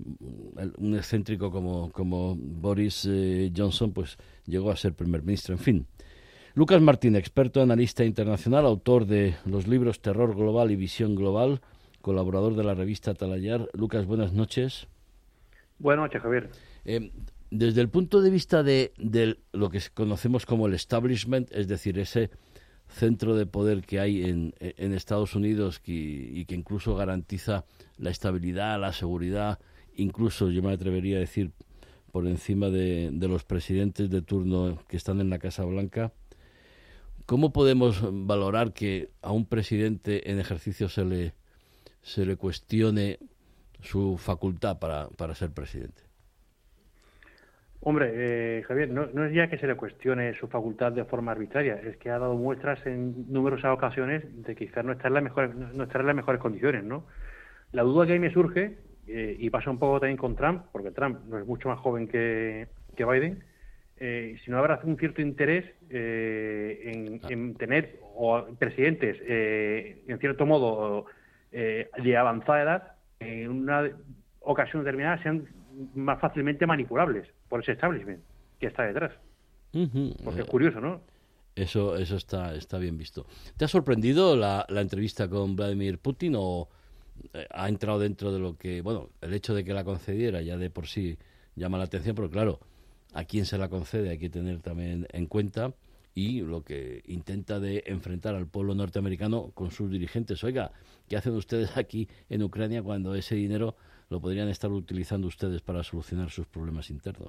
un excéntrico como, como Boris eh, Johnson pues llegó a ser primer ministro, en fin. Lucas Martín, experto analista internacional, autor de los libros Terror Global y Visión Global, colaborador de la revista Talayar. Lucas, buenas noches. Buenas noches, Javier. Eh, desde el punto de vista de, de lo que conocemos como el establishment, es decir, ese centro de poder que hay en, en Estados Unidos que, y que incluso garantiza la estabilidad, la seguridad, incluso yo me atrevería a decir por encima de, de los presidentes de turno que están en la Casa Blanca, ¿cómo podemos valorar que a un presidente en ejercicio se le se le cuestione su facultad para, para ser presidente? Hombre, eh, Javier, no, no es ya que se le cuestione su facultad de forma arbitraria, es que ha dado muestras en numerosas ocasiones de que quizás no está en las mejores, no está en las mejores condiciones, ¿no? La duda que a mí me surge, eh, y pasa un poco también con Trump, porque Trump no es mucho más joven que, que Biden, eh, si no habrá un cierto interés eh, en, en tener o presidentes, eh, en cierto modo, eh, de avanzada edad, en una ocasión determinada sean más fácilmente manipulables por ese establishment que está detrás. Uh-huh. Porque es curioso, ¿no? Eso eso está está bien visto. ¿Te ha sorprendido la, la entrevista con Vladimir Putin o eh, ha entrado dentro de lo que... Bueno, el hecho de que la concediera ya de por sí llama la atención, pero claro, a quién se la concede hay que tener también en cuenta, y lo que intenta de enfrentar al pueblo norteamericano con sus dirigentes. Oiga, ¿qué hacen ustedes aquí en Ucrania cuando ese dinero lo podrían estar utilizando ustedes para solucionar sus problemas internos?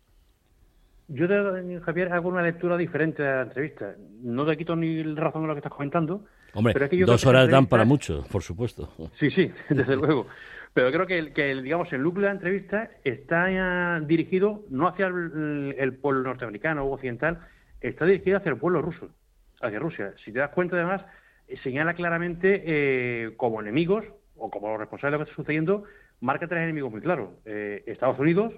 Yo, de, Javier, hago una lectura diferente de la entrevista. No te quito ni razón de lo que estás comentando. Hombre, pero es que yo dos creo que horas entrevista... dan para mucho, por supuesto. Sí, sí, desde luego. Pero creo que, el, que el, digamos, el núcleo de la entrevista está dirigido no hacia el, el pueblo norteamericano o occidental, está dirigido hacia el pueblo ruso, hacia Rusia. Si te das cuenta, además, eh, señala claramente eh, como enemigos o como responsables de lo que está sucediendo, marca tres enemigos muy claros. Eh, Estados Unidos,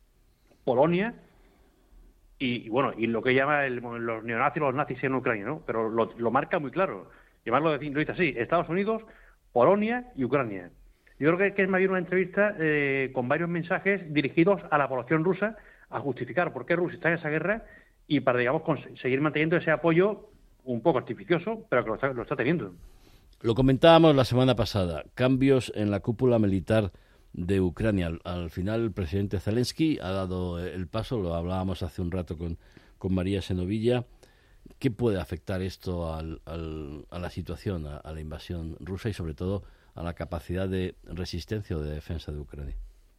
Polonia y, y, bueno, y lo que llama el, los neonazis, los nazis en Ucrania, ¿no? Pero lo, lo marca muy claro. Y además lo, lo dice así, Estados Unidos, Polonia y Ucrania. Yo creo que, que es más bien una entrevista eh, con varios mensajes dirigidos a la población rusa a justificar por qué Rusia está en esa guerra y para, digamos, seguir manteniendo ese apoyo un poco artificioso, pero que lo está, lo está teniendo. Lo comentábamos la semana pasada, cambios en la cúpula militar de Ucrania. Al, al final el presidente Zelensky ha dado el paso, lo hablábamos hace un rato con, con María Senovilla. ¿Qué puede afectar esto al, al, a la situación, a, a la invasión rusa y sobre todo a la capacidad de resistencia o de defensa de Ucrania?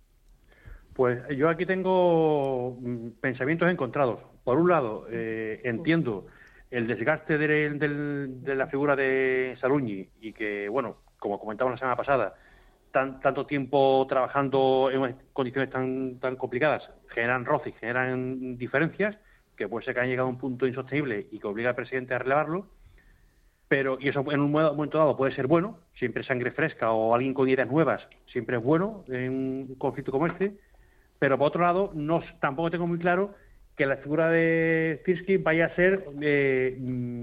Pues yo aquí tengo pensamientos encontrados. Por un lado, eh, entiendo el desgaste de, de, de la figura de Saluni y que, bueno, como comentamos la semana pasada, tan, tanto tiempo trabajando en condiciones tan, tan complicadas generan roces, generan diferencias, que puede ser que hayan llegado a un punto insostenible y que obliga al presidente a relevarlo, pero y eso en un momento dado puede ser bueno, siempre sangre fresca o alguien con ideas nuevas, siempre es bueno en un conflicto como este, pero por otro lado no tampoco tengo muy claro que la figura de Sirski vaya a ser eh,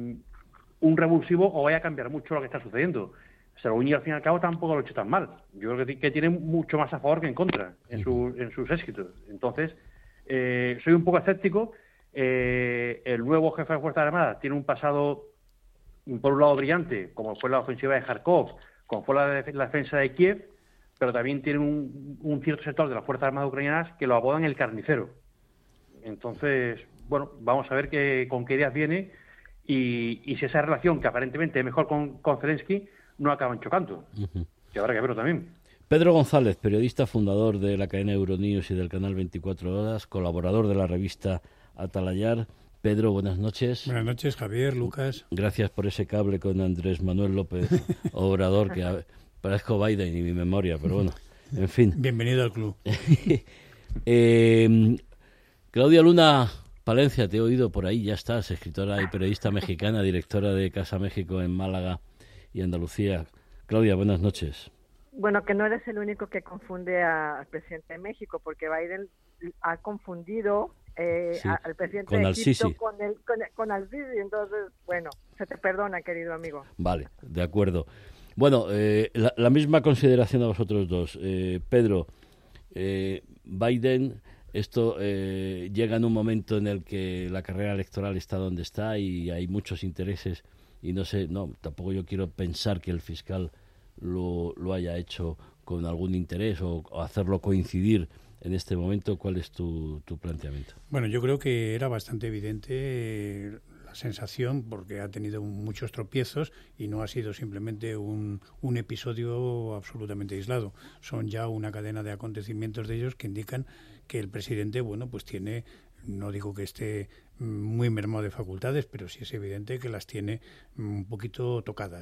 un revulsivo o vaya a cambiar mucho lo que está sucediendo. Saloni al fin y al cabo tampoco lo ha hecho tan mal. Yo creo que, que tiene mucho más a favor que en contra en, su, en sus éxitos. Entonces, eh, soy un poco escéptico. Eh, el nuevo jefe de Fuerzas Armadas tiene un pasado, por un lado, brillante, como fue la ofensiva de Kharkov, como fue la, de, la defensa de Kiev, pero también tiene un, un cierto sector de las Fuerzas Armadas ucranianas que lo apodan el carnicero. Entonces, bueno, vamos a ver que, con qué ideas viene y, y si esa relación, que aparentemente es mejor con, con Zelensky, no acaban chocando. Uh-huh. Que habrá que verlo también. Pedro González, periodista, fundador de la cadena Euronews y del canal veinticuatro horas, colaborador de la revista Atalayar. Pedro, buenas noches. Buenas noches, Javier, Lucas. Gracias por ese cable con Andrés Manuel López Obrador, que a, parezco Biden y mi memoria, pero bueno, en fin. Bienvenido al club. eh, Claudia Luna Palencia, te he oído por ahí, ya estás, escritora y periodista mexicana, directora de Casa México en Málaga y Andalucía. Claudia, buenas noches. Bueno, que no eres el único que confunde al presidente de México, porque Biden ha confundido eh, sí, al presidente de Egipto con, el, con, con Al-Sisi, entonces, bueno, se te perdona, querido amigo. Vale, de acuerdo. Bueno, eh, la, la misma consideración a vosotros dos. Eh, Pedro, eh, Biden... Esto eh, llega en un momento en el que la carrera electoral está donde está y hay muchos intereses y no sé, no, tampoco yo quiero pensar que el fiscal lo, lo haya hecho con algún interés o, o hacerlo coincidir en este momento. ¿Cuál es tu, tu planteamiento? Bueno, yo creo que era bastante evidente eh, la sensación, porque ha tenido muchos tropiezos y no ha sido simplemente un, un episodio absolutamente aislado. Son ya una cadena de acontecimientos de ellos que indican que el presidente, bueno, pues tiene, no digo que esté muy mermado de facultades, pero sí es evidente que las tiene un poquito tocadas.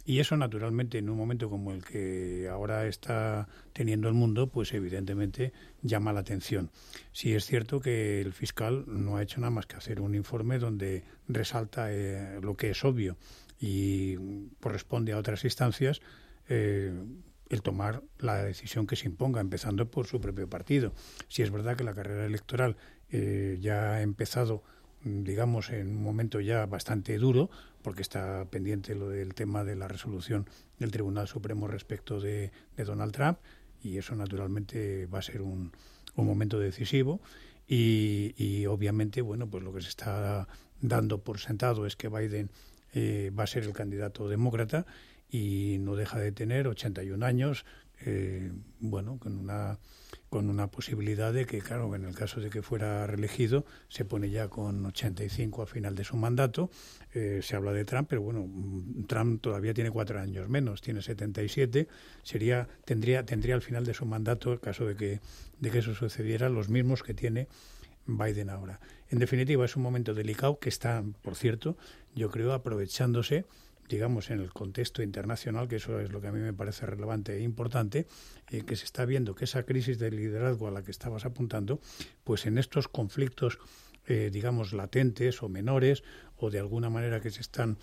Y eso, naturalmente, en un momento como el que ahora está teniendo el mundo, pues evidentemente llama la atención. Sí es cierto que el fiscal no ha hecho nada más que hacer un informe donde resalta eh, lo que es obvio y corresponde a otras instancias eh, el tomar la decisión que se imponga, empezando por su propio partido. Si es verdad que la carrera electoral eh, ya ha empezado, digamos, en un momento ya bastante duro, porque está pendiente lo del tema de la resolución del Tribunal Supremo respecto de, de Donald Trump, y eso naturalmente va a ser un, un momento decisivo, y, y obviamente, bueno, pues lo que se está dando por sentado es que Biden eh, va a ser el candidato demócrata, y no deja de tener ochenta y un años, eh, bueno, con una con una posibilidad de que, claro, en el caso de que fuera reelegido, se pone ya con ochenta y cinco a final de su mandato. Eh, se habla de Trump, pero bueno, Trump todavía tiene cuatro años menos, tiene setenta y siete, sería tendría tendría al final de su mandato, en caso de que de que eso sucediera, los mismos que tiene Biden ahora. En definitiva, es un momento delicado que está, por cierto, yo creo, aprovechándose, digamos, en el contexto internacional, que eso es lo que a mí me parece relevante e importante, eh, que se está viendo que esa crisis de liderazgo a la que estabas apuntando, pues en estos conflictos, eh, digamos, latentes o menores, o de alguna manera que se están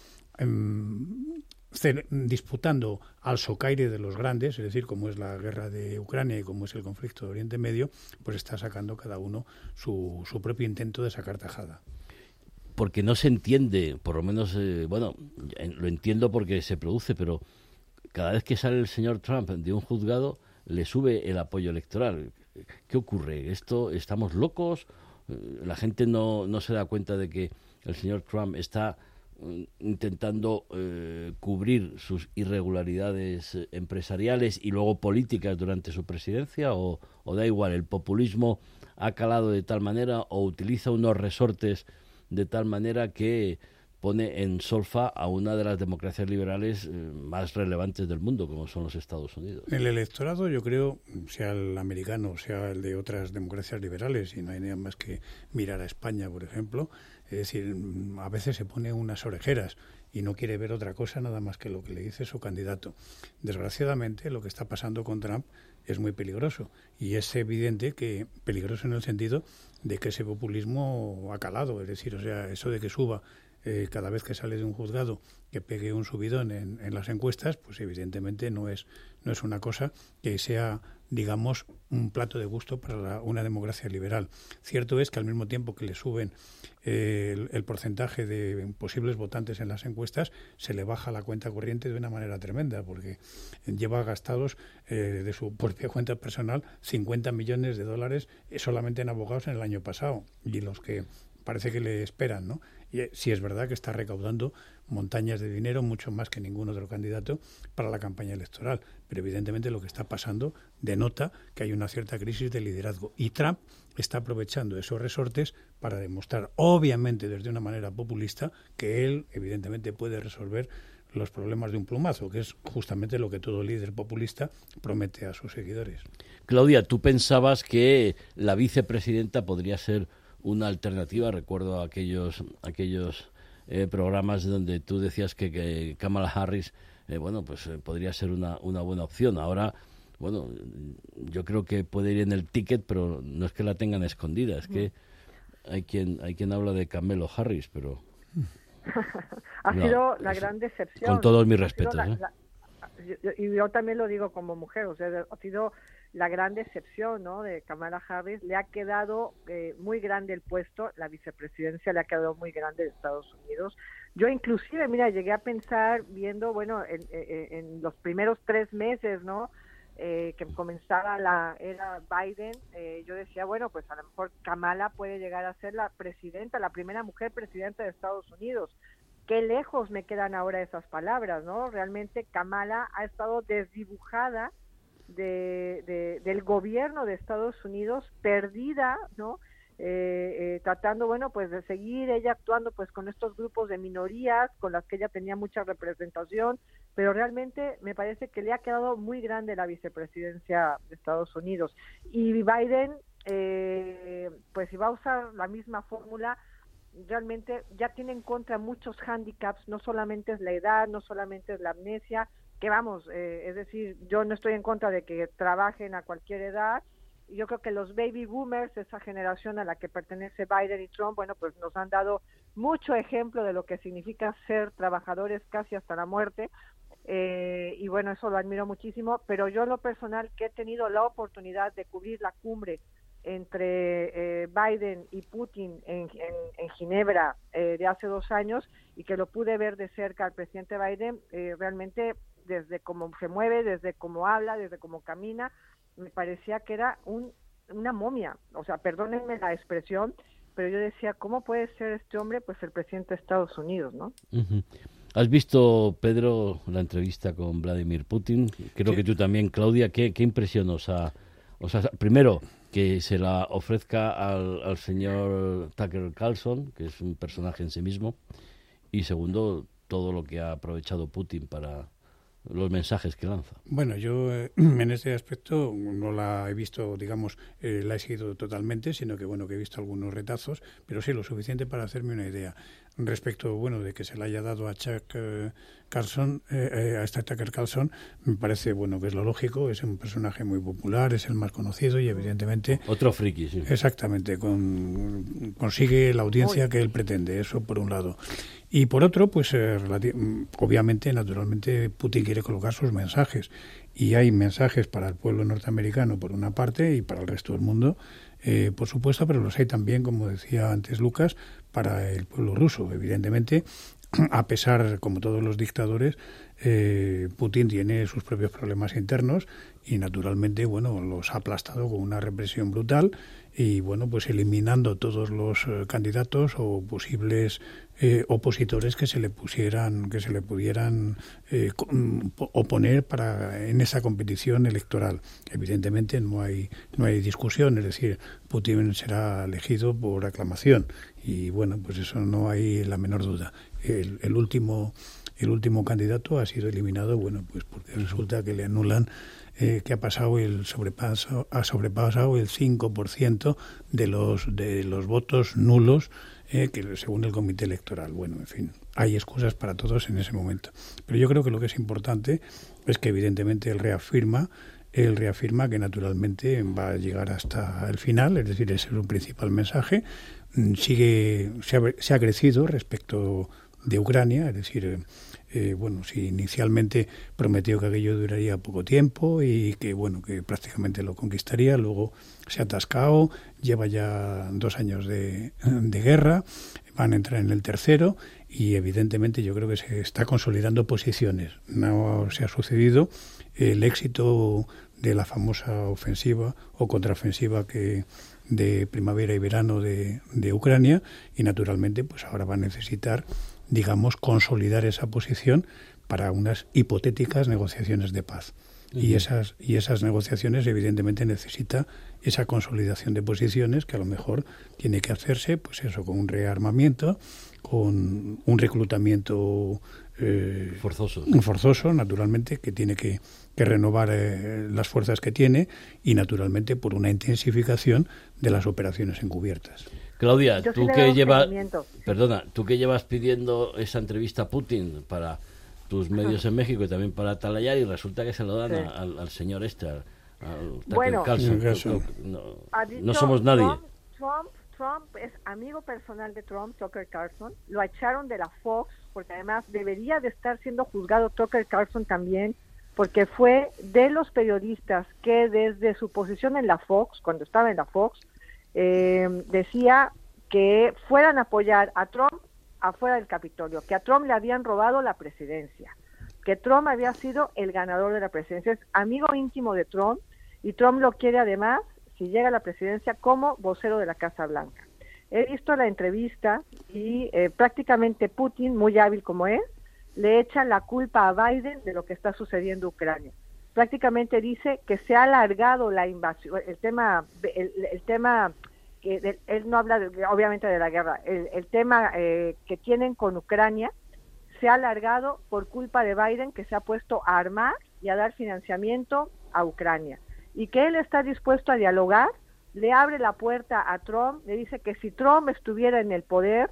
eh, disputando al socaire de los grandes, es decir, como es la guerra de Ucrania y como es el conflicto de Oriente Medio, pues está sacando cada uno su, su propio intento de sacar tajada. Porque no se entiende, por lo menos, eh, bueno, lo entiendo porque se produce, pero cada vez que sale el señor Trump de un juzgado, le sube el apoyo electoral. ¿Qué ocurre? ¿Esto estamos locos? ¿La gente no, no se da cuenta de que el señor Trump está eh, intentando eh, cubrir sus irregularidades empresariales y luego políticas durante su presidencia? ¿O, o da igual, el populismo ha calado de tal manera o utiliza unos resortes de tal manera que pone en solfa a una de las democracias liberales eh, más relevantes del mundo, como son los Estados Unidos? El electorado, yo creo, sea el americano, sea el de otras democracias liberales, y no hay nada más que mirar a España, por ejemplo, es decir, a veces se pone unas orejeras y no quiere ver otra cosa nada más que lo que le dice su candidato. Desgraciadamente, lo que está pasando con Trump es muy peligroso, y es evidente que peligroso en el sentido de que ese populismo ha calado, es decir, o sea, eso de que suba eh, cada vez que sale de un juzgado, que pegue un subidón en, en las encuestas, pues evidentemente no es no es una cosa que sea, digamos, un plato de gusto para la, una democracia liberal. Cierto es que al mismo tiempo que le suben eh, el, el porcentaje de posibles votantes en las encuestas, se le baja la cuenta corriente de una manera tremenda, porque lleva gastados eh, de su propia cuenta personal cincuenta millones de dólares solamente en abogados en el año pasado, y los que parece que le esperan, ¿no? Y sí es verdad que está recaudando montañas de dinero, mucho más que ningún otro candidato, para la campaña electoral. Pero evidentemente lo que está pasando denota que hay una cierta crisis de liderazgo. Y Trump está aprovechando esos resortes para demostrar, obviamente desde una manera populista, que él evidentemente puede resolver los problemas de un plumazo, que es justamente lo que todo líder populista promete a sus seguidores. Claudia, tú pensabas que la vicepresidenta podría ser una alternativa. Recuerdo aquellos aquellos eh, programas donde tú decías que, que Kamala Harris eh, bueno, pues eh, podría ser una, una buena opción. Ahora, bueno, yo creo que puede ir en el ticket, pero no es que la tengan escondida, es que hay quien hay quien habla de Kamala Harris, pero ha no, sido la gran decepción. Con todos mis respetos. La, ¿eh? la, yo, y yo también lo digo como mujer, o sea, ha sido la gran decepción, ¿no?, de Kamala Harris. Le ha quedado eh, muy grande el puesto, la vicepresidencia le ha quedado muy grande de Estados Unidos. Yo inclusive, mira, llegué a pensar, viendo, bueno, en, en, en los primeros tres meses, ¿no?, eh, que comenzaba la era Biden, eh, yo decía, bueno, pues a lo mejor Kamala puede llegar a ser la presidenta, la primera mujer presidenta de Estados Unidos. Qué lejos me quedan ahora esas palabras, ¿no? Realmente Kamala ha estado desdibujada De, de, del gobierno de Estados Unidos, perdida, ¿no? Eh, eh, tratando, bueno, pues de seguir ella actuando pues con estos grupos de minorías con las que ella tenía mucha representación, pero realmente me parece que le ha quedado muy grande la vicepresidencia de Estados Unidos. Y Biden, eh, pues si va a usar la misma fórmula, realmente ya tiene en contra muchos hándicaps, no solamente es la edad, no solamente es la amnesia, que vamos, eh, es decir, yo no estoy en contra de que trabajen a cualquier edad. Yo creo que los baby boomers, esa generación a la que pertenece Biden y Trump, bueno, pues nos han dado mucho ejemplo de lo que significa ser trabajadores casi hasta la muerte, eh, y bueno, eso lo admiro muchísimo, pero yo en lo personal, que he tenido la oportunidad de cubrir la cumbre entre eh, Biden y Putin en, en, en Ginebra eh, de hace dos años, y que lo pude ver de cerca al presidente Biden, eh, realmente desde cómo se mueve, desde cómo habla, desde cómo camina, me parecía que era un, una momia, o sea, perdónenme la expresión, pero yo decía, ¿cómo puede ser este hombre? Pues el presidente de Estados Unidos, ¿no? Uh-huh. ¿Has visto, Pedro, la entrevista con Vladimir Putin? Creo sí. que tú también, Claudia. ¿Qué, qué impresión os ha, os ha... Primero, que se la ofrezca al, al señor Tucker Carlson, que es un personaje en sí mismo, y segundo, todo lo que ha aprovechado Putin para los mensajes que lanza. Bueno, yo eh, en este aspecto no la he visto, digamos, eh, la he seguido totalmente, sino que bueno, que he visto algunos retazos, pero sí lo suficiente para hacerme una idea. Respecto, bueno, de que se le haya dado a Chuck eh, Carlson, eh, eh, a este Tucker Carlson, me parece, bueno, que es lo lógico, es un personaje muy popular, es el más conocido y evidentemente... Otro friki, sí. Exactamente, con, consigue la audiencia que él pretende, eso por un lado. Y por otro, pues eh, obviamente, naturalmente, Putin quiere colocar sus mensajes. Y hay mensajes para el pueblo norteamericano, por una parte, y para el resto del mundo, eh, por supuesto, pero los hay también, como decía antes Lucas, para el pueblo ruso. Evidentemente, a pesar, como todos los dictadores, eh, Putin tiene sus propios problemas internos y, naturalmente, bueno, los ha aplastado con una represión brutal y, bueno, pues eliminando todos los eh, candidatos o posibles eh, opositores que se le pusieran, que se le pudieran eh, oponer para en esa competición electoral. Evidentemente no hay no hay discusión, es decir, Putin será elegido por aclamación y, bueno, pues eso no hay la menor duda. El, el último el último candidato ha sido eliminado, bueno, pues porque resulta que le anulan Eh, que ha pasado el sobrepaso ha sobrepasado el cinco por ciento de los de los votos nulos eh, que según el comité electoral. Bueno, en fin, hay excusas para todos en ese momento. Pero yo creo que lo que es importante es que evidentemente él reafirma él reafirma que naturalmente va a llegar hasta el final, es decir, ese es su principal mensaje. Sigue se ha, se ha crecido respecto de Ucrania, es decir, Eh, bueno, si inicialmente prometió que aquello duraría poco tiempo y que, bueno, que prácticamente lo conquistaría, luego se ha atascado, lleva ya dos años de, de guerra, van a entrar en el tercero y evidentemente yo creo que se está consolidando posiciones. No se ha sucedido el éxito de la famosa ofensiva o contraofensiva que de primavera y verano de, de Ucrania y naturalmente pues ahora va a necesitar, digamos, consolidar esa posición para unas hipotéticas negociaciones de paz. Uh-huh. Y esas y esas negociaciones evidentemente necesita esa consolidación de posiciones que a lo mejor tiene que hacerse, pues eso, con un rearmamiento, con un reclutamiento eh, forzoso, forzoso, naturalmente, que tiene que, que renovar eh, las fuerzas que tiene y naturalmente por una intensificación de las operaciones encubiertas. Claudia, Yo tú que llevas, perdona, tú que llevas pidiendo esa entrevista a Putin para tus medios en México y también para Talayar y resulta que se lo dan sí. a, al, al señor este, al, al bueno, Carlson. No, no, no somos nadie. Trump, Trump, Trump es amigo personal de Trump, Tucker Carlson. Lo echaron de la Fox porque además debería de estar siendo juzgado Tucker Carlson también porque fue de los periodistas que desde su posición en la Fox, cuando estaba en la Fox, Eh, decía que fueran a apoyar a Trump afuera del Capitolio, que a Trump le habían robado la presidencia, que Trump había sido el ganador de la presidencia, es amigo íntimo de Trump y Trump lo quiere además, si llega a la presidencia, como vocero de la Casa Blanca. He visto la entrevista y eh, prácticamente Putin, muy hábil como es, le echa la culpa a Biden de lo que está sucediendo en Ucrania. Prácticamente dice que se ha alargado la invasión, el tema, el, el tema que de, él no habla de, obviamente de la guerra, el, el tema eh, que tienen con Ucrania se ha alargado por culpa de Biden, que se ha puesto a armar y a dar financiamiento a Ucrania y que él está dispuesto a dialogar, le abre la puerta a Trump, le dice que si Trump estuviera en el poder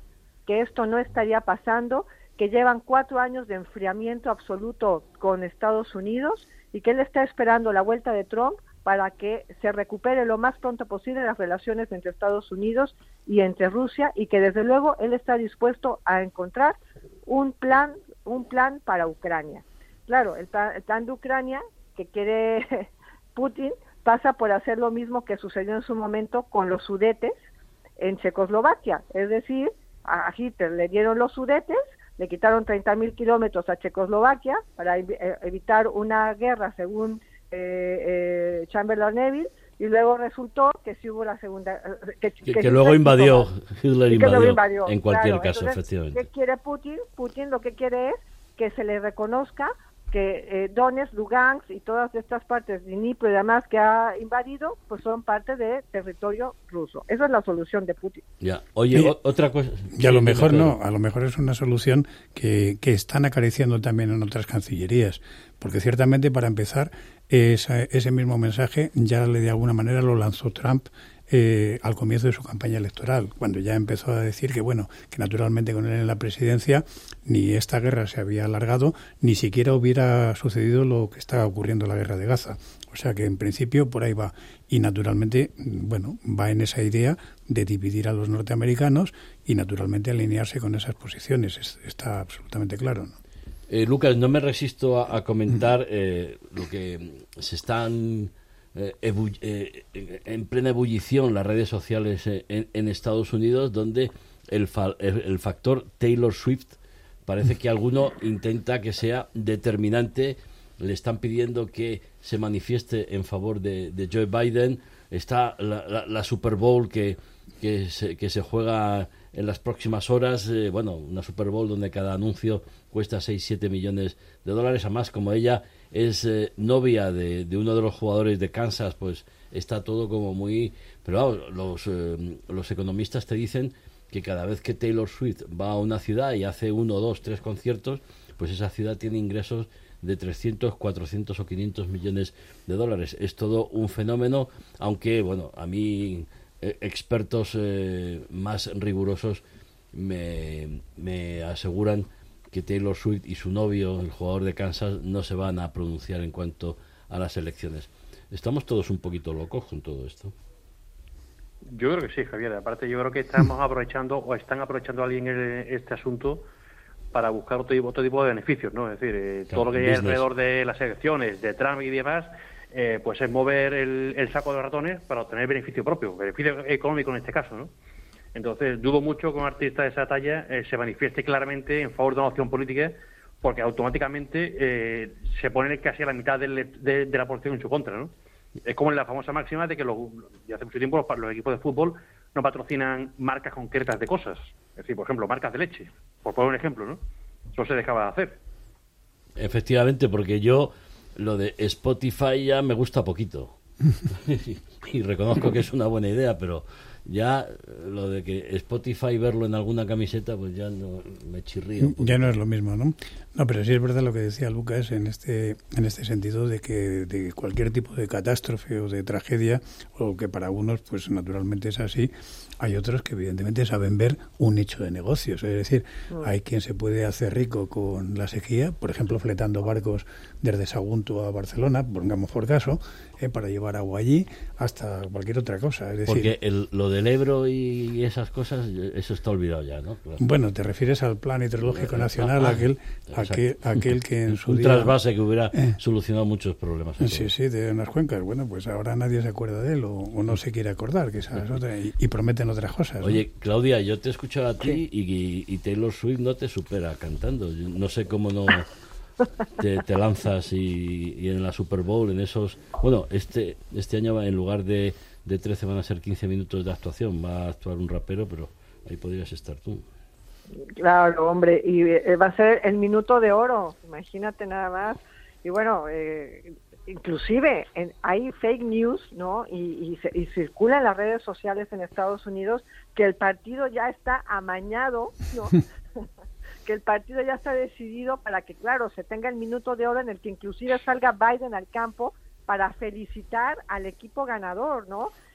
que esto no estaría pasando, que llevan cuatro años de enfriamiento absoluto con Estados Unidos y que él está esperando la vuelta de Trump para que se recupere lo más pronto posible las relaciones entre Estados Unidos y entre Rusia, y que desde luego él está dispuesto a encontrar un plan, un plan para Ucrania. Claro, el plan, el plan de Ucrania que quiere Putin pasa por hacer lo mismo que sucedió en su momento con los Sudetes en Checoslovaquia, es decir, a Hitler le dieron los Sudetes, le quitaron treinta mil kilómetros a Checoslovaquia para evitar una guerra, según eh, eh, Chamberlain Neville, y luego resultó que sí hubo la segunda... Que, que, que, que luego invadió, Hitler invadió, invadió, en cualquier claro. caso, Entonces, efectivamente. ¿qué quiere Putin? Putin lo que quiere es que se le reconozca que eh, Donetsk, Lugansk y todas estas partes de Dnipro y demás que ha invadido, pues son parte de territorio ruso. Esa es la solución de Putin. Ya, oye, y, o, otra cosa... Y a lo mejor no, a lo mejor es una solución que, que están acariciando también en otras cancillerías, porque ciertamente, para empezar, esa, ese mismo mensaje ya le de alguna manera lo lanzó Trump Eh, al comienzo de su campaña electoral, cuando ya empezó a decir que, bueno, que naturalmente con él en la presidencia ni esta guerra se había alargado, ni siquiera hubiera sucedido lo que está ocurriendo en la guerra de Gaza. O sea que en principio por ahí va. Y naturalmente, bueno, va en esa idea de dividir a los norteamericanos y naturalmente alinearse con esas posiciones. Es, está absolutamente claro, ¿no? Eh, Lucas, no me resisto a, a comentar eh, lo que se están... Eh, ebu- eh, en plena ebullición las redes sociales eh, en, en Estados Unidos, donde el, fa- el, el factor Taylor Swift parece que alguno intenta que sea determinante. Le están pidiendo que se manifieste en favor de, de Joe Biden. Está la, la, la Super Bowl que, que, se, que se juega en las próximas horas, eh, bueno, una Super Bowl donde cada anuncio cuesta seis siete millones de dólares. Además, como ella es eh, novia de, de uno de los jugadores de Kansas, pues está todo como muy... Pero vamos, los, eh, los economistas te dicen que cada vez que Taylor Swift va a una ciudad y hace uno, dos, tres conciertos, pues esa ciudad tiene ingresos de trescientos, cuatrocientos o quinientos millones de dólares. Es todo un fenómeno, aunque, bueno, a mí eh, expertos eh, más rigurosos me, me aseguran que Taylor Swift y su novio, el jugador de Kansas, no se van a pronunciar en cuanto a las elecciones. Estamos todos un poquito locos con todo esto. Yo creo que sí, Javier. Aparte, yo creo que estamos aprovechando o están aprovechando a alguien este asunto para buscar otro, otro tipo de beneficios, ¿no? Es decir, eh, claro, todo lo que hay alrededor de las elecciones, de Trump y demás, eh, pues es mover el, el saco de ratones para obtener beneficio propio, beneficio económico en este caso, ¿no? Entonces, dudo mucho que un artista de esa talla eh, se manifieste claramente en favor de una opción política, porque automáticamente eh, se pone casi a la mitad del, de, de la población en su contra, ¿no? Es como en la famosa máxima de que los, ya hace mucho tiempo los, los equipos de fútbol no patrocinan marcas concretas de cosas. Es decir, por ejemplo, marcas de leche, por poner un ejemplo, ¿no? Eso se dejaba de hacer. Efectivamente, porque yo lo de Spotify ya me gusta poquito. Y reconozco que es una buena idea, pero ya lo de que Spotify verlo en alguna camiseta, pues ya no me chirría un poco. Ya no es lo mismo, ¿no? No, pero sí es verdad lo que decía Lucas en este en este sentido de que de cualquier tipo de catástrofe o de tragedia, o que para unos pues naturalmente es así, hay otros que evidentemente saben ver un nicho de negocios. Es decir, hay quien se puede hacer rico con la sequía, por ejemplo, fletando barcos desde Sagunto a Barcelona, pongamos por caso, eh, para llevar agua allí, hasta cualquier otra cosa. Es decir, porque el, lo del Ebro y esas cosas, eso está olvidado ya, ¿no? Claro. Bueno, te refieres al Plan Hidrológico Nacional, ah, aquel, aquel, aquel que en su un día... trasvase que hubiera eh, solucionado muchos problemas. Sí, sí, de unas cuencas. Bueno, pues ahora nadie se acuerda de él o, o no se quiere acordar, que esa es otra, y, y prometen otras cosas. Oye, ¿no? Claudia, yo te he escuchado a ti sí. y, y Taylor Swift no te supera cantando. Yo no sé cómo no te, te lanzas y, y en la Super Bowl, en esos... Bueno, este este año en lugar de, de trece van a ser quince minutos de actuación. Va a actuar un rapero, pero ahí podrías estar tú. Claro, hombre, y va a ser el minuto de oro, imagínate nada más. Y bueno, eh, inclusive en, hay fake news, ¿no? Y, y, se, y circula en las redes sociales en Estados Unidos que el partido ya está amañado, ¿no? Que el partido ya está decidido para que, claro, se tenga el minuto de oro en el que inclusive salga Biden al campo para felicitar al equipo ganador, ¿no?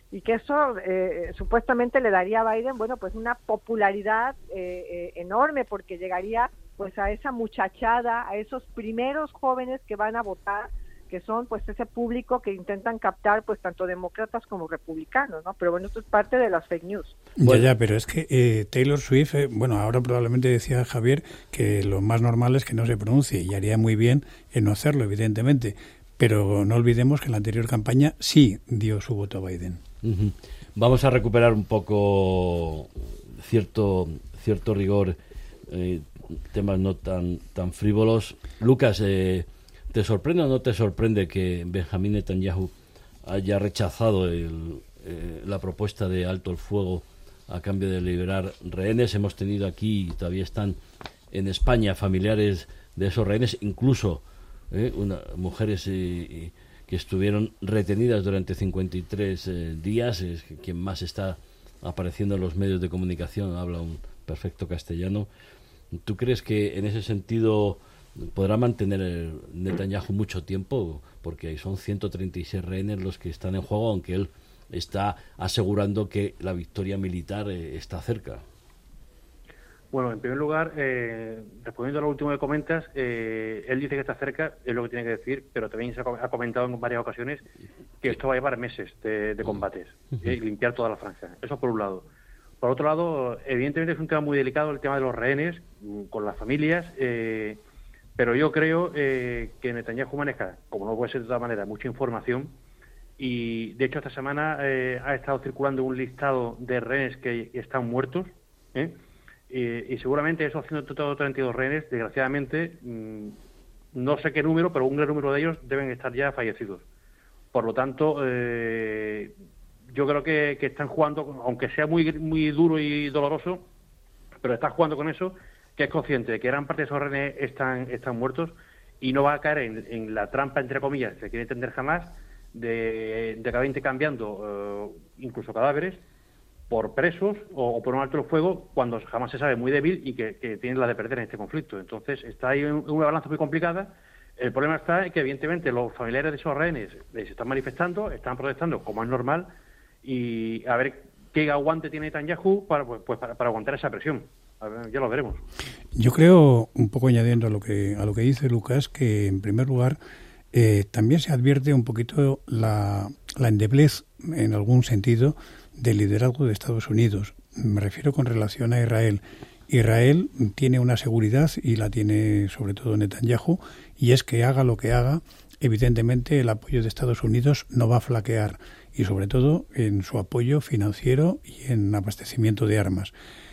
y que eso eh, supuestamente le daría a Biden, bueno, pues una popularidad eh, eh, enorme, porque llegaría pues a esa muchachada, a esos primeros jóvenes que van a votar, que son pues ese público que intentan captar pues tanto demócratas como republicanos, ¿no? Pero bueno, esto es parte de las fake news. Ya, ya, pero es que eh, Taylor Swift, eh, bueno, ahora probablemente decía Javier que lo más normal es que no se pronuncie, y haría muy bien en no hacerlo, evidentemente, pero no olvidemos que en la anterior campaña sí dio su voto a Biden. Uh-huh. Vamos a recuperar un poco cierto, cierto rigor, eh, temas no tan, tan frívolos. Lucas, eh, ¿te sorprende o no te sorprende que Benjamín Netanyahu haya rechazado el, eh, la propuesta de alto el fuego a cambio de liberar rehenes? Hemos tenido aquí, y todavía están en España, familiares de esos rehenes, incluso eh, una, mujeres eh, que estuvieron retenidas durante cincuenta y tres eh, días. Es que quien más está apareciendo en los medios de comunicación habla un perfecto castellano. ¿Tú crees que en ese sentido podrá mantener el Netanyahu mucho tiempo? Porque son ciento treinta y seis rehenes los que están en juego, aunque él está asegurando que la victoria militar eh, está cerca. Bueno, en primer lugar, eh, respondiendo a lo último que comentas, eh, él dice que está cerca, es lo que tiene que decir, pero también se ha comentado en varias ocasiones que esto va a llevar meses de, de combates, uh-huh. y limpiar toda la franja. Eso por un lado. Por otro lado, evidentemente es un tema muy delicado el tema de los rehenes, con las familias, eh, pero yo creo eh, que Netanyahu maneja, como no puede ser de otra manera, mucha información, y de hecho esta semana eh, ha estado circulando un listado de rehenes que están muertos, ¿eh? y, y seguramente esos ciento treinta y dos rehenes, desgraciadamente, mmm, no sé qué número, pero un gran número de ellos deben estar ya fallecidos. Por lo tanto, eh, yo creo que, que están jugando, aunque sea muy muy duro y doloroso, pero está jugando con eso, que es consciente de que gran parte de esos rehenes están, están muertos, y no va a caer en, en la trampa, entre comillas, que se quiere entender jamás, de, de acabar intercambiando uh, incluso cadáveres por presos o, o por un alto el fuego, cuando jamás se sabe, muy débil, y que, que tiene la de perder en este conflicto. Entonces está ahí en una balanza muy complicada. El problema está en que evidentemente los familiares de esos rehenes se están manifestando, están protestando como es normal, y a ver qué aguante tiene Netanyahu para, pues, para, para aguantar esa presión. A ver, ya lo veremos. Yo creo, un poco añadiendo a lo que a lo que dice Lucas, que en primer lugar eh, también se advierte un poquito la, la endeblez, en algún sentido, del liderazgo de Estados Unidos. Me refiero con relación a Israel. Israel tiene una seguridad, y la tiene sobre todo Netanyahu, y es que haga lo que haga, evidentemente el apoyo de Estados Unidos no va a flaquear, y sobre todo en su apoyo financiero y en abastecimiento de armas.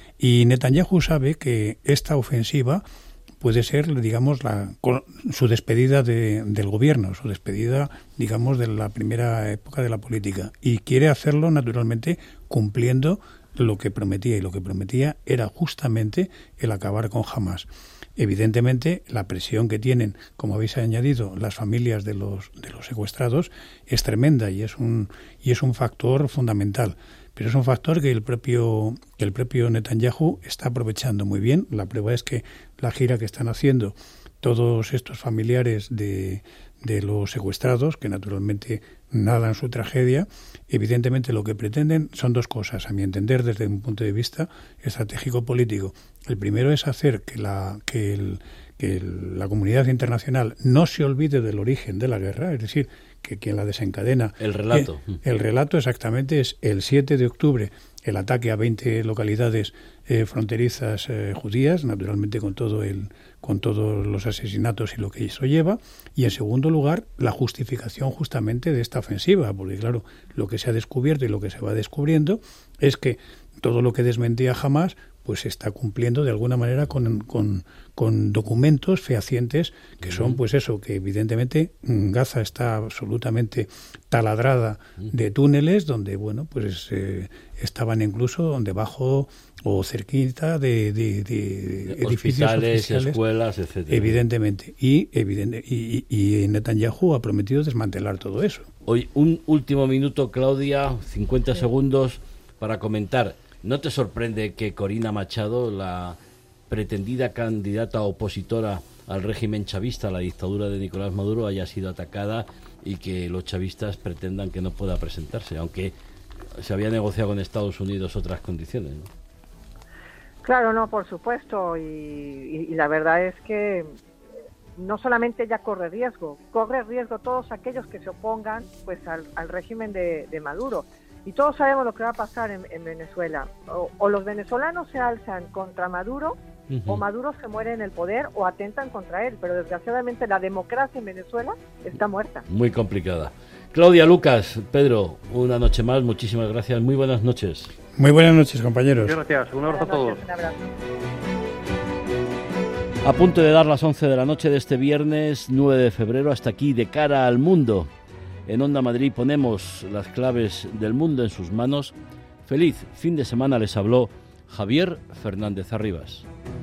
Y Netanyahu sabe que esta ofensiva puede ser, digamos, la, su despedida de, del gobierno, su despedida, digamos, de la primera época de la política. Y quiere hacerlo, naturalmente, cumpliendo lo que prometía. Y lo que prometía era justamente el acabar con Hamás. Evidentemente, la presión que tienen, como habéis añadido, las familias de los de los secuestrados es tremenda, y es un y es un factor fundamental. Pero es un factor que el propio que el propio Netanyahu está aprovechando muy bien. La prueba es que la gira que están haciendo todos estos familiares de, de los secuestrados, que naturalmente nadan su tragedia, evidentemente lo que pretenden son dos cosas, a mi entender, desde un punto de vista estratégico-político. El primero es hacer que la que, el, que el, la comunidad internacional no se olvide del origen de la guerra, es decir, que quien la desencadena... El relato. Eh, el relato exactamente es el siete de octubre, el ataque a veinte localidades eh, fronterizas eh, judías, naturalmente con todo el con todos los asesinatos y lo que eso lleva, y en segundo lugar, la justificación justamente de esta ofensiva, porque claro, lo que se ha descubierto y lo que se va descubriendo es que todo lo que desmentía Hamás pues se está cumpliendo de alguna manera con, con, con documentos fehacientes que uh-huh. son pues eso, que evidentemente Gaza está absolutamente taladrada uh-huh. de túneles donde, bueno, pues eh, estaban incluso debajo o cerquita de, de, de edificios oficiales, escuelas, etcétera. Evidentemente. Y, evidente, y, y Netanyahu ha prometido desmantelar todo eso. Hoy, un último minuto, Claudia, cincuenta sí. segundos para comentar. ¿No te sorprende que Corina Machado, la pretendida candidata opositora al régimen chavista, a la dictadura de Nicolás Maduro, haya sido atacada y que los chavistas pretendan que no pueda presentarse? Aunque se había negociado con Estados Unidos otras condiciones, ¿no? Claro, no, por supuesto, y, y, y la verdad es que no solamente ella corre riesgo, corre riesgo todos aquellos que se opongan pues al, al régimen de, de Maduro. Y todos sabemos lo que va a pasar en, en Venezuela. O, o los venezolanos se alzan contra Maduro, uh-huh. o Maduro se muere en el poder o atentan contra él. Pero desgraciadamente la democracia en Venezuela está muerta. Muy complicada. Claudia, Lucas, Pedro, una noche más, muchísimas gracias. Muy buenas noches. Muy buenas noches, compañeros. Muchas gracias. Un abrazo a todos. Un abrazo. A punto de dar las once de la noche de este viernes nueve de febrero, hasta aquí De Cara al Mundo. En Onda Madrid ponemos las claves del mundo en sus manos. Feliz fin de semana, les habló Javier Fernández Arribas.